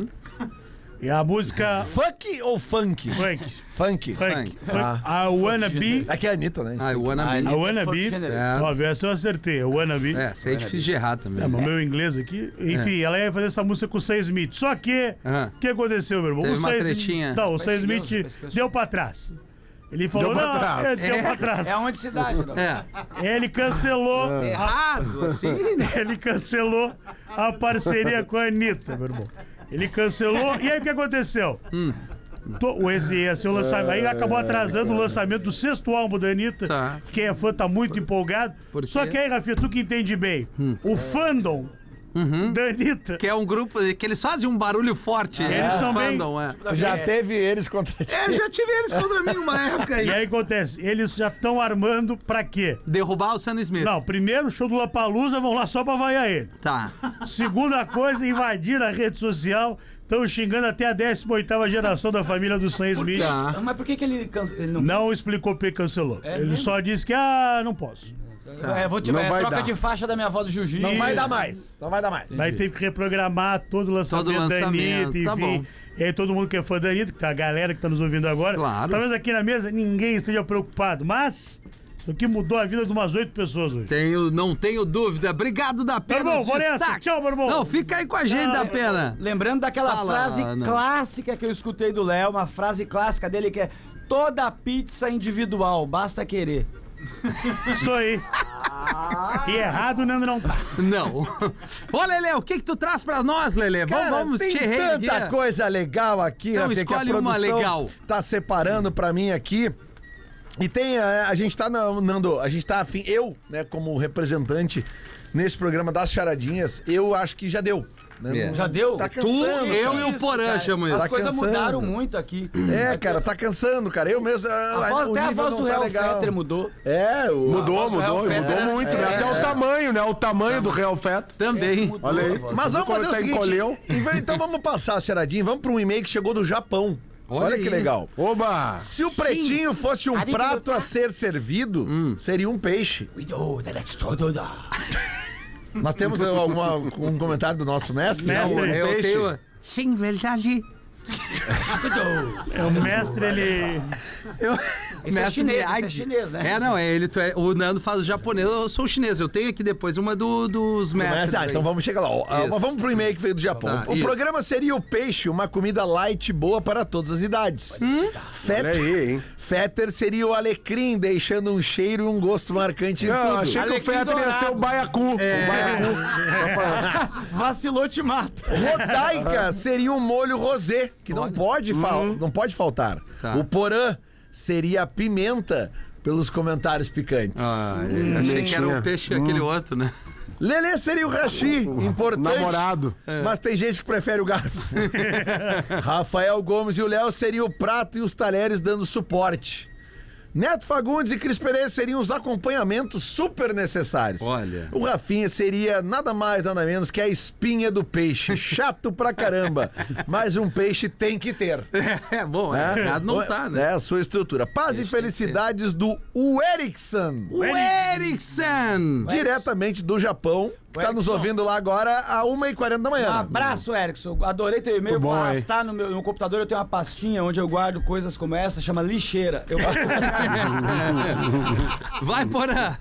E a música... Funk ou funk? Funk. Funk. A Wanna Be... Aqui é a Anitta, né? Ah, o Wanna Be. A Wanna Funk Be... Generation. Ó, essa eu acertei. A Wanna Be... Isso aí é difícil de errar também. Mas meu inglês aqui... Enfim, ela ia fazer essa música com o Sam Smith. Só que... O que aconteceu, meu irmão? Teve O uma Sam tretinha. Não, o Sam Smith Pescoço. deu pra trás. Ele falou, Deu pra trás. deu pra trás. É onde cidade, não? Ele cancelou... Errado, assim, né? Ele cancelou a parceria com a Anitta, meu irmão. Ele cancelou. E aí o que aconteceu? Esse o lançamento. Aí acabou atrasando o lançamento do 6º álbum da Anitta. Tá. Quem é fã tá muito empolgado. Por quê? Só que aí, Rafinha, tu que entende bem. O fandom da Anitta. Que é um grupo que eles fazem um barulho forte. Eles são bem- fandom, Já teve eles contra ti. já tive eles contra mim uma época aí. E aí acontece, eles já estão armando pra quê? Derrubar o Sam Smith. Não, primeiro, show do Lollapalooza, vão lá só pra vaiar ele. Tá. Segunda coisa, invadir a rede social. Estão xingando até a 18ª geração da família do Sam Smith. Tá. Mas por que ele não... Não explicou porque cancelou. Ele mesmo? só disse que, não posso. vou te Não vai troca dar. de faixa da minha avó do Jiu-Jitsu. Não vai dar mais. Aí teve que reprogramar todo o lançamento, Todo o da lançamento, Anitta, tá enfim. bom. E aí todo mundo que é fã da Anitta, que tá a galera que tá nos ouvindo agora. Claro. Talvez aqui na mesa ninguém esteja preocupado, mas isso aqui mudou a vida de umas 8 pessoas hoje. Não tenho dúvida. Obrigado da Pena. Meu irmão, os vou nessa. destaques. Tchau, meu irmão. Não, fica aí com a gente da Pena. Lembrando daquela Fala, frase Ana. clássica que eu escutei do Léo, uma frase clássica dele que é: toda pizza individual, basta querer. Isso aí. E errado não tá. Não. Ô, Lelê, o que tu traz pra nós, Lelê? Vamos tem te tanta reerguer. coisa legal aqui, Então Rafinha, que a escolhe uma produção legal. tá separando pra mim aqui. E tem, a gente tá, Nando, a gente tá afim, eu, né, como representante nesse programa das charadinhas, eu acho que já deu. Né? Já deu? Tá Tu, cansando, eu cara. e o Porã chamamos isso. As Tá coisas cansando. mudaram muito aqui. É, cara, tá cansando, cara. Eu mesmo. Até a voz do Real Fetter mudou. É, Mudou Real Fetter, mudou muito, né? Até o tamanho, né? O tamanho do Real Fetter. Também. Olha aí. Mas vamos fazer o seguinte. Encolheu. Então vamos passar a charadinha. Vamos pra um e-mail que chegou do Japão. Olha que aí. legal. Oba! Se o pretinho fosse um prato a ser servido, seria um peixe. Nós temos um comentário do nosso mestre? Mestre, Não, Eu peixe. tenho... Sim, verdade. O mestre, ele... Esse é Mestre chinês, esse é Miyagi. chinês, né? O Nando faz o japonês, eu sou o chinês. Eu tenho aqui depois uma dos mestres. Então vamos chegar lá. Isso. Vamos pro e-mail que veio do Japão. Tá, O isso. programa seria o peixe, uma comida light boa para todas as idades. Olha aí, hein? Fetter seria o alecrim, deixando um cheiro e um gosto marcante em Não, tudo. achei que o Fetter ia ser o baiacu. É. O baiacu. Vacilou, te mata. Rodaica seria um molho rosé, que não pode faltar. Tá. O porã seria a pimenta, pelos comentários picantes. Achei que era o peixe aquele outro, né? Lelê seria o hashi, importante. Namorado. Mas tem gente que prefere o garfo. Rafael Gomes e o Léo seriam o prato e os talheres dando suporte. Neto Fagundes e Cris Pereira seriam os acompanhamentos super necessários. Olha. O Rafinha seria nada mais, nada menos que a espinha do peixe. Chato pra caramba. Mas um peixe tem que ter. Bom, errado não tá, né? É a sua estrutura. Paz e felicidades do Erickson. O Erickson! Diretamente do Japão. Que tá nos ouvindo lá agora a 1h40 da manhã. Um abraço, Erickson. Adorei teu e-mail. Vou arrastar no meu computador. Eu tenho uma pastinha onde eu guardo coisas como essa, chama lixeira. Eu Vai, Porã!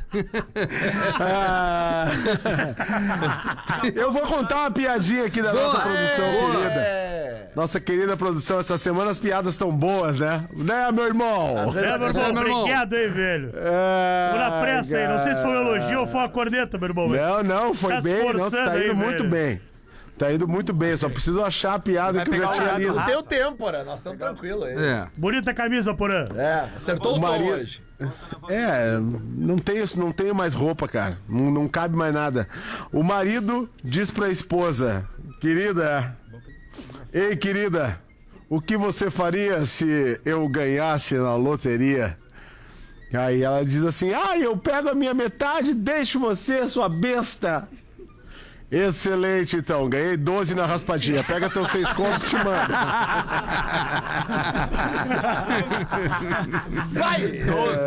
Eu vou contar uma piadinha aqui da nossa produção querida. Nossa querida produção, essa semana as piadas estão boas, né? Né, meu irmão? Meu irmão, obrigado aí, velho. Tô na pressa aí. Não sei se foi um elogio ou foi uma corneta, meu irmão. Não, foi bem. Não, tá indo muito bem. Tá indo muito bem, só preciso achar a piada que eu já tinha lido. Não tem o tempo, Porã. Nós estamos tranquilos aí. Bonita camisa, Porã. Acertou o tom hoje. Não tenho mais roupa, cara. Não cabe mais nada. O marido diz pra esposa: querida, ei, querida, o que você faria se eu ganhasse na loteria? Aí ela diz assim: eu pego a minha metade e deixo você, sua besta. Excelente, então. Ganhei 12 na raspadinha. Pega teus 6 contos e te manda. Vai! 12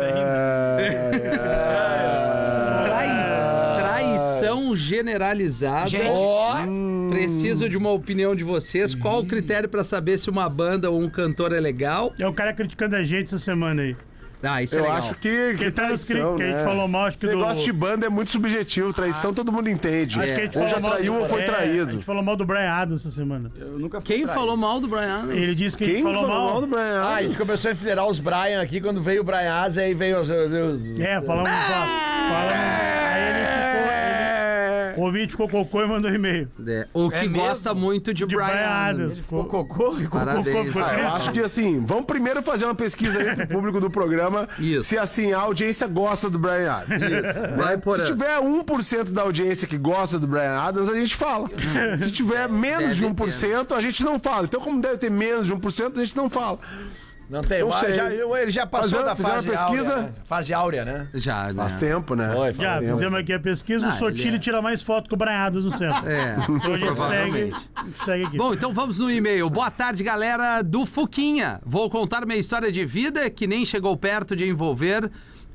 Traição generalizada. Preciso de uma opinião de vocês. Qual o critério pra saber se uma banda ou um cantor é legal? É o cara criticando a gente essa semana aí. Isso é eu legal. acho que traição, que a gente falou mal, acho que o negócio de banda é muito subjetivo. Traição todo mundo entende. Acho que a gente Ou já falou mal traiu ou foi A traído. gente falou mal do Brian Adams essa semana. Eu nunca fui Quem traído. falou mal do Brian Adams? Ele disse que a gente falou mal do Brian Adams. A gente começou a enfileirar os Brian aqui. Quando veio o Brian Adams, aí veio os... falamos. Aí ele ficou... O ouvinte ficou cocô e mandou e-mail. O que gosta muito de Brian Adams. Ficou cocô? Parabéns. Ficou Eu acho que assim, vamos primeiro fazer uma pesquisa aí pro público do programa. Se assim a audiência gosta do Brian Adams. Vai, Se tiver 1% da audiência que gosta do Brian Adams, a gente fala. Se tiver menos de 1%, a gente não fala. Então, como deve ter menos de 1%, a gente não fala. Não tem, ele já passou da fase pesquisa, áurea, né? Fase áurea, né? Já, né? Faz tempo, né? Já, fizemos aqui a pesquisa, o Sotile tira mais foto que o Brian Adams no centro. Então a gente segue aqui. Bom, então vamos no e-mail. Boa tarde, galera do Fuquinha. Vou contar minha história de vida, que nem chegou perto de envolver...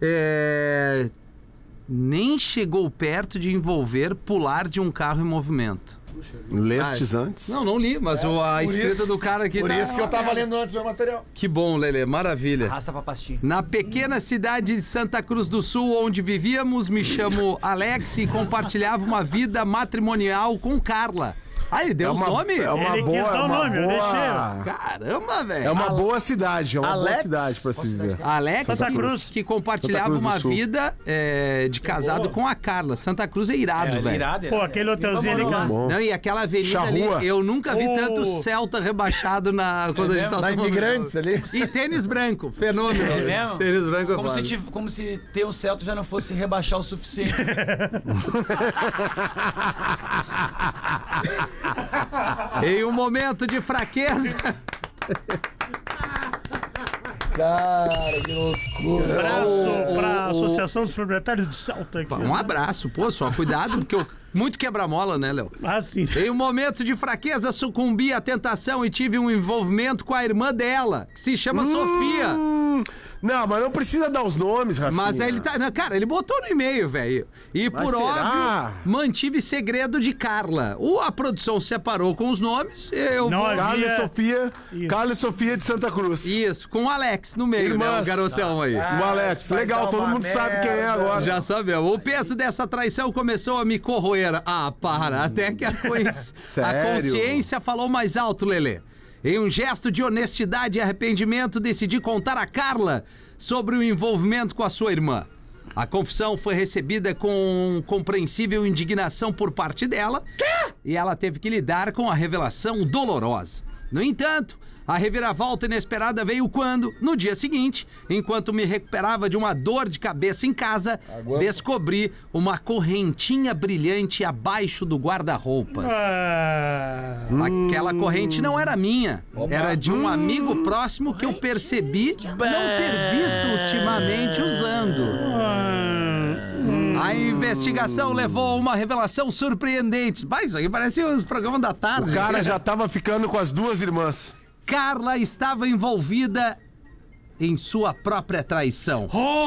Nem chegou perto de envolver pular de um carro em movimento. Lestes antes? Não li, mas a escrita do cara aqui... Por isso que eu tava lendo antes do meu material. Que bom, Lelê, maravilha. Arrasta pra pastinha. Na pequena cidade de Santa Cruz do Sul, onde vivíamos, me chamo Alex e compartilhava uma vida matrimonial com Carla. Ele deu os nomes? É uma Ele boa, quis dar o nome, eu deixei. Caramba, velho. É uma boa cidade, Alex, boa cidade pra se viver. Alex, Santa Cruz. que compartilhava uma vida de casado com a Carla. Santa Cruz é irado, velho. Pô, aquele hotelzinho ali, cara. Não, e aquela avenida ali, eu nunca vi tanto Celta rebaixado quando a gente tava na Imigrantes ali. E tênis branco, fenômeno. É mesmo? Tênis branco como se ter um Celta já não fosse rebaixar o suficiente. Em um momento de fraqueza... Cara, que loucura. Abraço pra Associação dos Proprietários de Celta aqui. Um abraço, pô, só cuidado, porque muito quebra-mola, né, Léo? Sim. Em um momento de fraqueza, sucumbi à tentação e tive um envolvimento com a irmã dela, que se chama Sofia. Não, mas não precisa dar os nomes, Rafinha. Mas ele tá... Não, cara, ele botou no e-mail, velho. E Mas por será? óbvio, mantive segredo de Carla. A produção separou com os nomes, Carla e Sofia de Santa Cruz. Isso, com o Alex no meio, né? O garotão aí. O Alex, legal, todo mundo sabe quem é agora. Já sabemos. O peso dessa traição começou a me corroer. Para. Até que a consciência falou mais alto, Lelê. Em um gesto de honestidade e arrependimento, decidi contar a Carla sobre o envolvimento com a sua irmã. A confissão foi recebida com compreensível indignação por parte dela. E ela teve que lidar com a revelação dolorosa. No entanto, a reviravolta inesperada veio quando, no dia seguinte, enquanto me recuperava de uma dor de cabeça em casa, descobri uma correntinha brilhante abaixo do guarda-roupas. Aquela corrente não era minha, era de um amigo próximo que eu percebi não ter visto ultimamente usando. A investigação levou a uma revelação surpreendente. Mas isso aqui parece os programas da tarde. O cara já tava ficando com as duas irmãs. Carla estava envolvida em sua própria traição.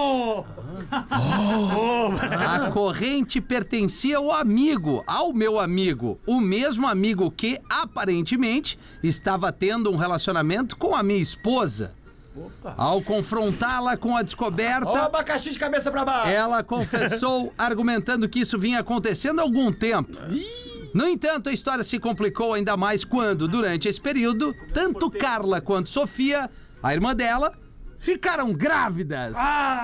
A corrente pertencia ao meu amigo, o mesmo amigo que, aparentemente, estava tendo um relacionamento com a minha esposa. Ao confrontá-la com a descoberta... Ó, abacaxi de cabeça pra baixo! Ela confessou, argumentando que isso vinha acontecendo há algum tempo. No entanto, a história se complicou ainda mais quando, durante esse período, tanto Carla quanto Sofia, a irmã dela, ficaram grávidas.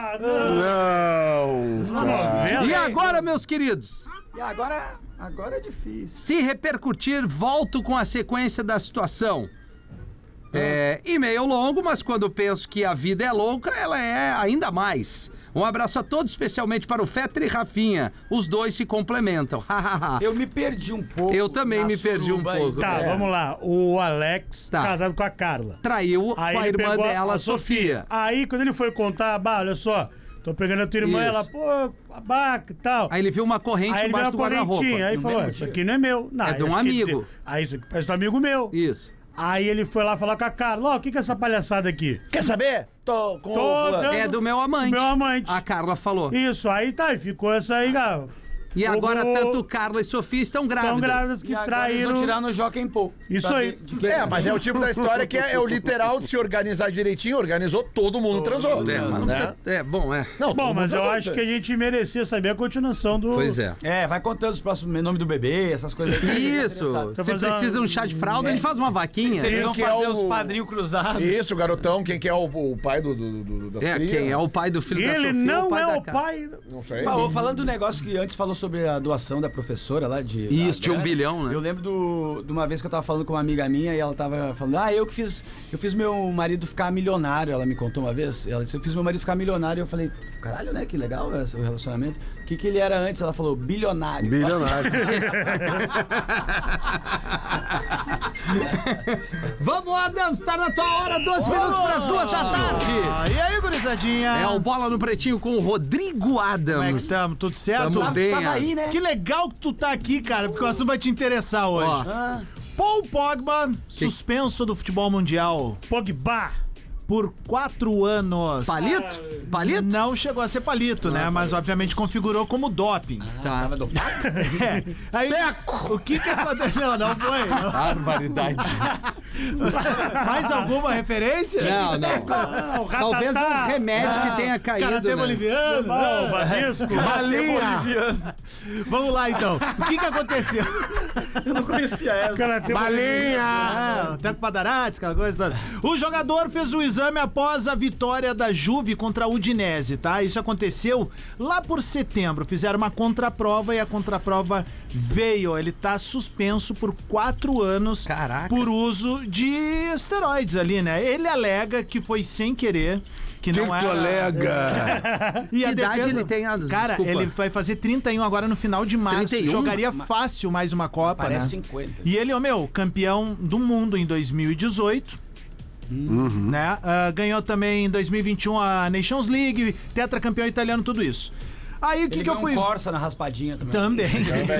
Não! E agora, meus queridos? E agora é difícil. Se repercutir, volto com a sequência da situação. É e-mail longo, mas quando penso que a vida é louca, ela é ainda mais. Um abraço a todos, especialmente para o Fetter e Rafinha. Os dois se complementam. Eu me perdi um pouco. Eu também me perdi um pouco. Tá, vamos lá. O Alex, casado com a Carla. Traiu aí com a irmã dela, a Sofia. Aí, quando ele foi contar, olha só, tô pegando a tua irmã, ela, pô, babaca e tal. Aí ele viu uma corrente embaixo do guarda-roupa. Aí ele falou, isso aqui não é meu. Não, é de um amigo. Aí isso aqui parece do amigo meu. Isso. Aí ele foi lá falar com a Carla, o que é essa palhaçada aqui? Quer saber? Tô com É do meu amante. Do meu amante. A Carla falou. Isso, aí tá, e ficou essa aí, cara. E agora tanto Carla e Sofia estão grávidas. Estão grávidas que traíram. Eles vão tirar no Jockey Pô. Isso aí. Mas é o tipo da história que é o literal, se organizar direitinho, organizou, todo mundo transou. Mas não precisa... Não, bom, mas eu acho que a gente merecia saber a continuação do... Pois é. Vai contando os próximos nome do bebê, essas coisas aí. Isso. Se precisa de um chá de fralda, ele faz uma vaquinha. Eles vão fazer os padrinhos cruzados. Isso, garotão, quem que é o pai das crias? Quem é o pai do filho da Sofia? Ele não é o pai... Não sei. Falando do negócio que antes falou sobre a doação da professora lá de... Isso, tinha 1 bilhão, né? Eu lembro de uma vez que eu tava falando com uma amiga minha e ela tava falando, eu fiz meu marido ficar milionário, ela me contou uma vez, ela disse, eu fiz meu marido ficar milionário, e eu falei, caralho, né, que legal o relacionamento. O que ele era antes? Ela falou, bilionário. Bilionário. Vamos, Adams, tá na tua hora, 12 minutos pras 2 da tarde. E aí, gurizadinha? É o Bola no Pretinho com o Rodrigo Adams. Como é que tamo? Tudo certo? Tamo bem. Aí, né? Que legal que tu tá aqui, cara, porque o assunto vai te interessar hoje. Paul Pogba, suspenso do futebol mundial. Pogba. Por 4 anos. Palito? Palito? Não chegou a ser palito, né? Mas obviamente configurou como doping. Tá. Tava dopado? Aí, o que aconteceu? Não foi. Não. Barbaridade. Mais alguma referência? Não. Talvez um remédio que tenha caído, Karatê boliviano. O Banisco. Balinha. Vamos lá, então. O que aconteceu? Eu não conhecia essa. Balinha! O Teco Padarates, aquela coisa. O jogador fez o exame após a vitória da Juve contra a Udinese, tá? Isso aconteceu lá por setembro. Fizeram uma contraprova e a contraprova veio. Ele tá suspenso por 4 anos. Caraca. Por uso de esteroides ali, né? Ele alega que foi sem querer. Que não tu alega? E que idade ele tem? Cara, desculpa. ele vai fazer 31 agora no final de março. 31? Jogaria fácil mais uma Copa, Parece né? 50. E ele, campeão do mundo em 2018. Né? Ganhou também em 2021 a Nations League, tetracampeão italiano, tudo isso. Aí o que eu fui... Corsa na raspadinha Também.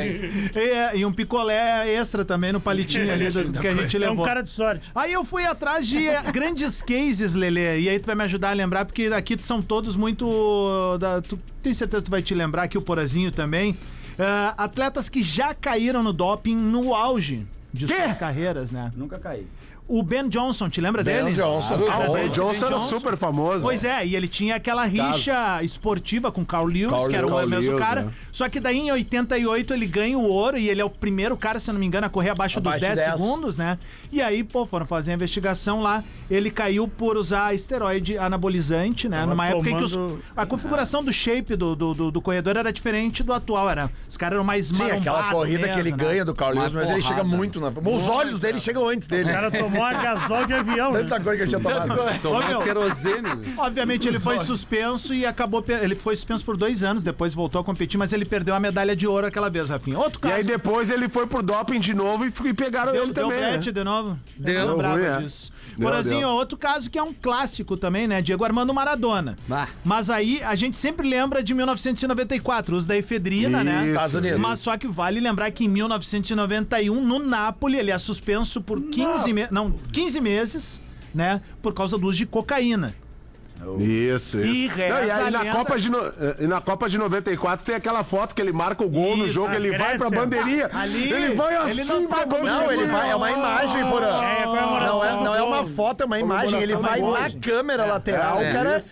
E um picolé extra também no palitinho ali do que a gente levou. É um cara de sorte. Aí eu fui atrás de grandes cases, Lelê, e aí tu vai me ajudar a lembrar, porque aqui são todos muito... Tu tem certeza que tu vai te lembrar aqui o Porazinho também. Atletas que já caíram no doping no auge de suas carreiras, né? Nunca caí. O Ben Johnson, te lembra dele? Ben Johnson. O Ben Johnson era super famoso. Pois é, e ele tinha aquela rixa esportiva com Carl Lewis, que era o mesmo cara. Né? Só que daí em 88 ele ganha o ouro e ele é o primeiro cara, se não me engano, a correr abaixo dos 10 segundos, né? E aí, foram fazer a investigação lá. Ele caiu por usar esteroide anabolizante, né? Numa época em que a configuração do shape do corredor era diferente do atual. Os caras eram mais marombados. Aquela corrida que ele ganha do Carl Lewis, mas ele chega muito muito. Os olhos dele chegam antes dele. O cara tomou a gasol de avião. Tanta coisa que ele tinha tomado. Tomou querosene. Obviamente ele foi suspenso e acabou... Ele foi suspenso por 2 anos, depois voltou a competir, mas ele perdeu a medalha de ouro aquela vez, Rafinha. Outro caso... E aí depois ele foi pro doping de novo e pegaram ele também, Deu bet de novo? Deu. Lembrava disso. Porazinho, outro caso que é um clássico também, né? Diego Armando Maradona. Mas aí a gente sempre lembra de 1994, uso da efedrina, né? Estados Unidos. Mas só que vale lembrar que em 1991, no Napoli, ele é suspenso por 15 meses, né? Por causa do uso de cocaína. Isso. E aí na Copa de 94 tem aquela foto que ele marca o gol no jogo, ele vai pra bandeirinha. Ali, ele vai assim, ele não tá como Não, ele vai, é uma imagem, Porã. Não é uma foto, é uma imagem. Ele vai na câmera lateral, cara. Isso.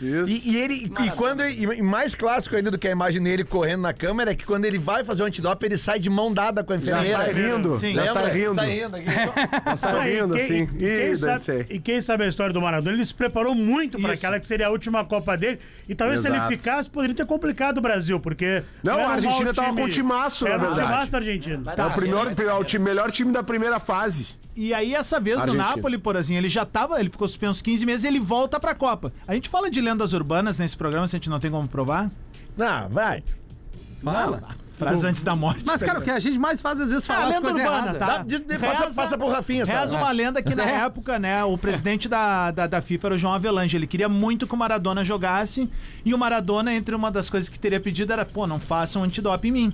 E mais clássico ainda do que a imagem dele correndo na câmera é que quando ele vai fazer o antidoping, ele sai de mão dada com a enfermeira. Já sai rindo. Sim. Já sai rindo. Sai rindo, assim. E quem sabe a história do Maradona, ele se preparou muito para aquela que seria a última Copa dele. E talvez se ele ficasse, poderia ter complicado o Brasil, porque... Não, a Argentina tava com um timaço, na verdade. Era um timaço da Argentina. O melhor time da primeira fase. E aí, essa vez no Napoli, Porazinho, ele ficou suspenso 15 meses e ele volta pra Copa. A gente fala de lendas urbanas nesse programa, se a gente não tem como provar. Não, vai. Fala. Frase antes da morte. Mas, cara, o que a gente mais faz às vezes falar as coisas erradas. Tá? Passa por Rafinha, só. Reza uma lenda que na época, né, o presidente da FIFA era o João Avelange. Ele queria muito que o Maradona jogasse e o Maradona, entre uma das coisas que teria pedido era, não façam antidoping em mim.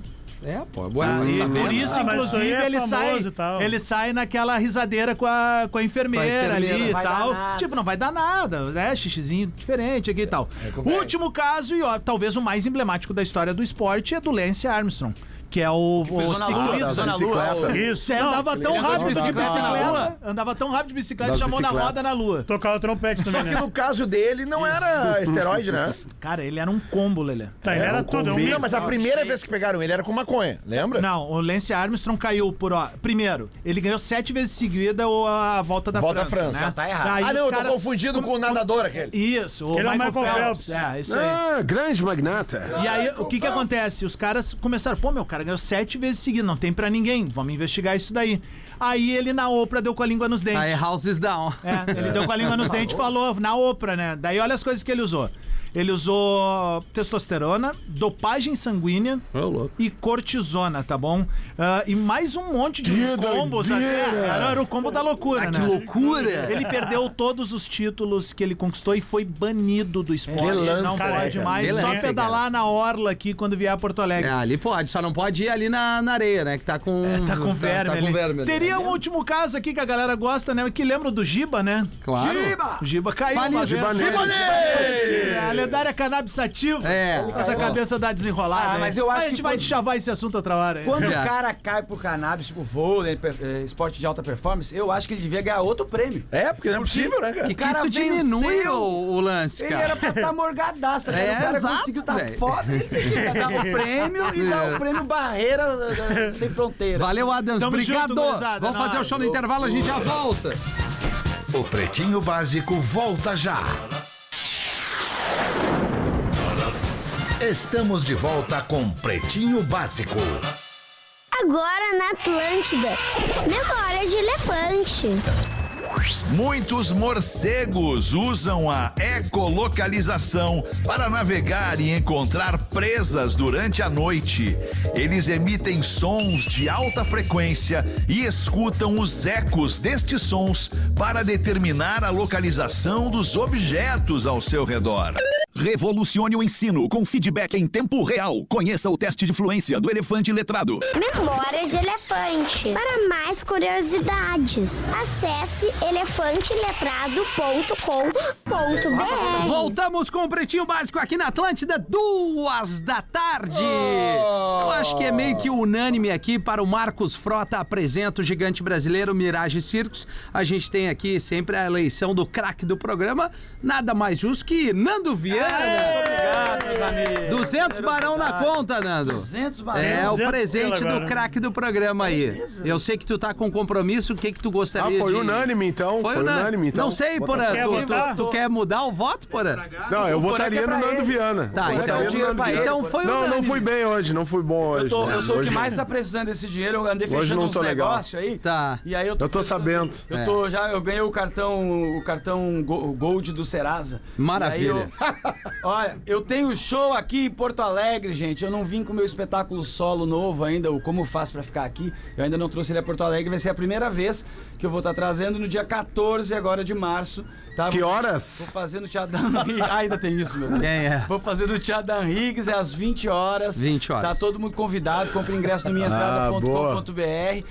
Por isso, inclusive, ele sai naquela risadeira com a enfermeira ali e tal. Tipo, não vai dar nada, né? Xixizinho diferente aqui e tal. O último caso, e talvez o mais emblemático da história do esporte, é do Lance Armstrong. Que é o ciclista da bicicleta. Isso. Andava tão rápido de bicicleta, chamou na roda na lua. Tocar o trompete também, Só que no caso dele não era esteroide, né? Cara, ele era um combo, Lelê. Ele era tudo. Não, mas a primeira vez que pegaram ele era com maconha, lembra? Não, o Lance Armstrong caiu primeiro, ele ganhou 7 vezes seguida a volta da França. Né? Já tá errado. Eu tô confundido com o nadador aquele. Isso, o Ele é o Michael Phelps. Phelps. Isso aí. Grande magnata. E aí, o que acontece? Os caras começaram, meu cara ganhou 7 vezes seguidas, não tem pra ninguém, vamos investigar isso daí. Aí ele na Oprah deu com a língua nos dentes. Aí house is down. Ele deu com a língua nos dentes e falou, na Oprah, né? Daí olha as coisas que ele usou. Ele usou testosterona, dopagem sanguínea e cortisona, tá bom? E mais um monte de combos. Assim, era o combo da loucura, né? Que loucura! Ele perdeu todos os títulos que ele conquistou e foi banido do esporte. Não pode mais, só pedalar na orla aqui quando vier a Porto Alegre. Ali pode, só não pode ir ali na areia, né? Que tá com... Tá com verme. Teria um último caso aqui que a galera gosta, né? Que lembra do Giba, né? Claro. O Giba caiu uma vez. A lendária cannabis sativa. Com essa cabeça da desenrolada. Mas eu acho a gente vai chavar esse assunto outra hora. Quando o cara cai pro cannabis, tipo vôlei, esporte de alta performance, eu acho que ele devia ganhar outro prêmio. Porque não é possível, né, cara? Que isso diminui o lance, cara. Ele era pra estar morgadaço, né? O cara conseguiu estar foda, ele tem que dar o prêmio e dar o prêmio Barreira Sem Fronteira. Valeu, Adams. Obrigado. Vamos fazer o show no intervalo, a gente já volta. O Pretinho Básico volta já. Estamos de volta com Pretinho Básico. Agora na Atlântida, memória de elefante. Muitos morcegos usam a ecolocalização para navegar e encontrar presas durante a noite. Eles emitem sons de alta frequência e escutam os ecos destes sons para determinar a localização dos objetos ao seu redor. Revolucione o ensino com feedback em tempo real. Conheça o teste de fluência do Elefante Letrado. Memória de elefante. Para mais curiosidades, acesse elefanteletrado.com.br. Voltamos com o Pretinho Básico aqui na Atlântida, 14h. Eu acho que é meio que unânime aqui para o Marcos Frota apresenta o gigante brasileiro Mirage Circos. A gente tem aqui sempre a eleição do craque do programa. Nada mais justo que Nando Viana. Obrigado, meus amigos. 200 barão na conta, Nando. 200 barão. É o presente do né? craque do programa aí. Eu sei que tu tá com compromisso, o que tu gostaria foi de... unânime, então. Foi unânime, então. Não sei, Porã, tu quer mudar o voto, Porã? Não, eu votaria no Nando Viana. Tá, então foi unânime. Não fui bem hoje, não fui bom hoje. Eu sou o que mais tá precisando desse dinheiro, eu andei fechando uns negócios aí. Tá. E aí eu tô sabendo. Eu ganhei o cartão Gold do Serasa. Maravilha. Olha, eu tenho show aqui em Porto Alegre, gente. Eu não vim com o meu espetáculo solo novo ainda, o Como Faz Pra Ficar Aqui. Eu ainda não trouxe ele a Porto Alegre. Vai ser a primeira vez que eu vou estar trazendo no dia 14 agora de março. Tá? Que horas? Vou fazer no Teatro Dan Higgs. Ainda tem isso, meu Deus. Vou fazer no Teatro Dan Higgs, é às 20 horas. 20 horas. Tá todo mundo convidado. Compre ingresso no minhaentrada.com.br.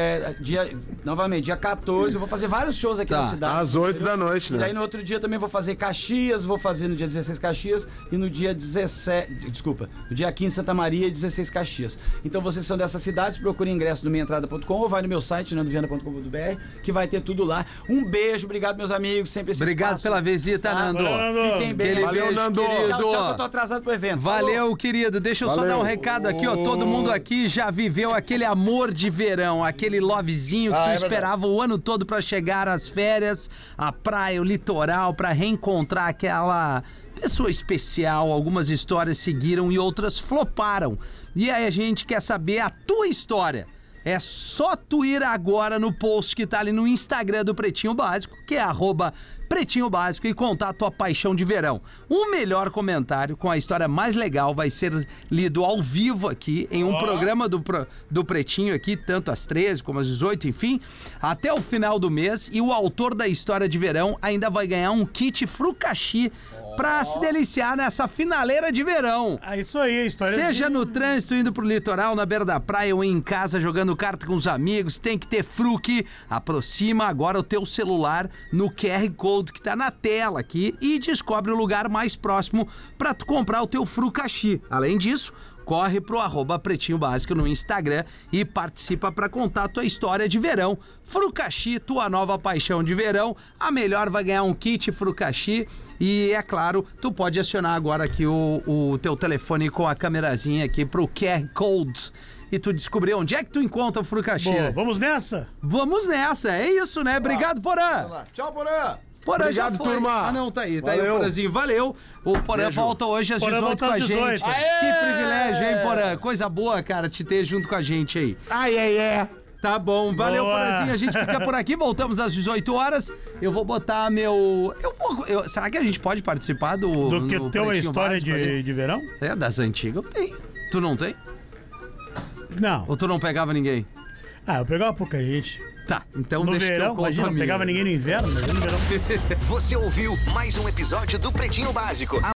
Novamente, dia 14. Eu vou fazer vários shows aqui na cidade. Às 8 da noite, né? E aí no outro dia também vou fazer Caxias. Vou fazer no dia 16 Caxias. E no dia 17... Desculpa. No dia 15 Santa Maria e 16 Caxias. Então vocês são dessas cidades, procurem ingresso no minhaentrada.com ou vai no meu site, nandoviana.com.br, que vai ter tudo lá. Um beijo. Obrigado, meus amigos. Sempre Obrigado espaço. pela visita, Nando. Fiquem bem. Valeu, Nando. Tchau, que eu tô atrasado pro evento. Valeu, Falou. querido. Deixa eu só dar um recado aqui, ó. Todo mundo aqui já viveu aquele amor de verão, aquele lovezinho que tu esperava o ano todo pra chegar às férias, a praia, o litoral, pra reencontrar aquela pessoa especial. Algumas histórias seguiram e outras floparam. E aí a gente quer saber a tua história. É só tu ir agora no post que tá ali no Instagram do Pretinho Básico, que é @Pretinho Básico, e contar a tua paixão de verão. O melhor comentário com a história mais legal vai ser lido ao vivo aqui em um programa do Pretinho aqui, tanto às 13 como às 18, enfim, até o final do mês. E o autor da história de verão ainda vai ganhar um kit Frucaxi pra se deliciar nessa finaleira de verão. Isso aí, a história. Seja no trânsito, indo pro litoral, na beira da praia ou em casa jogando carta com os amigos, tem que ter Fruc. Aproxima agora o teu celular no QR Code que tá na tela aqui e descobre o lugar mais próximo pra tu comprar o teu Frucaxi. Além disso, corre pro @Pretinho Básico no Instagram e participa pra contar a tua história de verão. Frucaxi, tua nova paixão de verão. A melhor vai ganhar um kit Frucaxi. E, é claro, tu pode acionar agora aqui o teu telefone com a câmerazinha aqui pro QR Code e tu descobrir onde é que tu encontra o Frucaxi. Boa, vamos nessa? Vamos nessa, é isso, né? Obrigado, Porã. Tchau, Porã. Porã, obrigado, já foi. turma. Ah, não, tá aí o Porãzinho. Valeu. O Porã volta hoje às 18 com a gente. Que privilégio, hein, Porã? Coisa boa, cara, te ter junto com a gente aí. Tá bom, valeu, Porãzinho. A gente fica por aqui, voltamos às 18 horas. Eu vou botar meu... será que a gente pode participar do que tem uma história de verão? É, das antigas eu tenho. Tu não tem? Não. Ou tu não pegava ninguém? Eu pegava pouca gente. Tá, então no deixa verão, que eu conto imagina, não pegava ninguém no inverno, mas no verão. Você ouviu mais um episódio do Pretinho Básico.